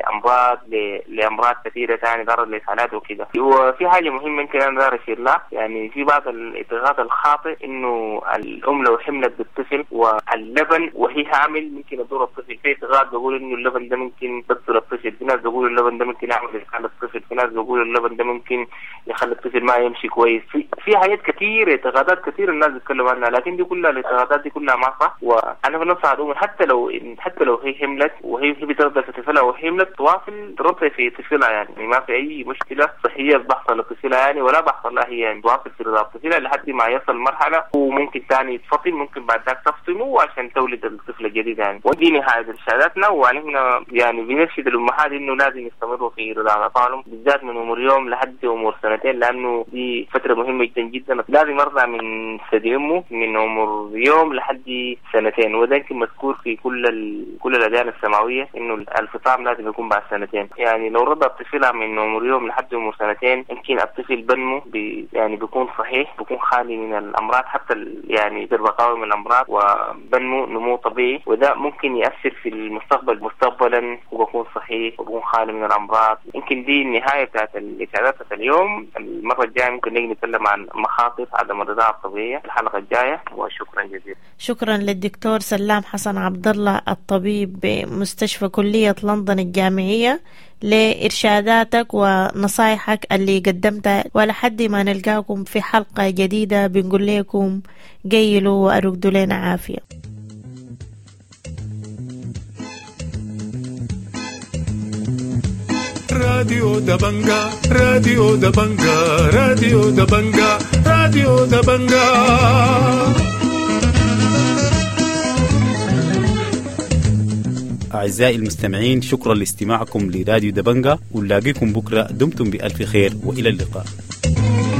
لأمراض كثيرة ثانية، يتعرض لإسهالات وكده. وفي حاجة مهمة يمكن أنا داير أشير لها، يعني في بعض الاعتقاد الخاطئ إنه الأم لو حملت بالطفل واللبن وهي حامل ممكن يضر الطفل. في اعتقاد بيقول إنه اللبن ده ممكن يضر الطفل، في ناس بيقول اللبن ده ممكن يعمل إسهال الطفل، في ناس بيقول اللبن ده ممكن يخلي الطفل ما يمشي كويس. في حاجات كثير اعتقادات كثير الناس بيتكلموا عنها، لكن دي كلها الاعتقادات دي كلها ما صح. وأنا بنصح الأم حتى لو هي حملت وهي بترضع في طفلها وحملت تواصل ترضع في طفلها، يعني ما في أي مشكلة صحية بحصل لطفلها يعني ولا بحصل لها هي، يعني تواصل في رضاعة طفلها لحد ما يصل مرحلة وممكن ثاني يتفطم، ممكن بعد ذاك تفطمه عشان تولد الطفل الجديد يعني. ودي نهاية إرشاداتنا، ونحن يعني بنرشد الأمهات إنه لازم يستمروا في رضاعة أطفالهم بالذات من عمر يوم لحد عمر سنتين، لأنه دي فترة مهمة جدا جدا. لازم يرضع من ثدي أمه من عمر يوم لحد سنتين، وده يمكن مذكور في كل الأديان السماوية إنه الفطام لازم يكون بعد سنتين. يعني لو رضع طفلها من عمر يوم لحد عمر سنتين يمكن الطفل بنمو يعني بيكون صحيح، بيكون خالي من الأمراض، حتى يعني بقاوم من الأمراض وبنمو نمو طبيعي، وده ممكن يأثر في المستقبل مستقبلا وبكون صحيح وبكون خالي من الأمراض. يمكن دي النهاية بتاعت الإشارات اليوم. المرة الجاية ممكن نيجي نتكلم عن مخاطر عدم الرضاعة الطبيعية الحلقة الجاية، وشكرا جزيلا. شكرا للدكتور سلام حسن عبد الله الطبيب بمستشفى كلية لندن الجامعية لإرشاداتك ونصايحك اللي قدمتها، ولحد ما نلقاكم في حلقة جديدة بنقول لكم قيلوا وأرقدوا لنا عافية. راديو دبنجا راديو دبنجا راديو دبنجا راديو دبنجا. أعزائي المستمعين، شكرا لاستماعكم لراديو دبنجا، ونلاقيكم بكرة. دمتم بألف خير وإلى اللقاء.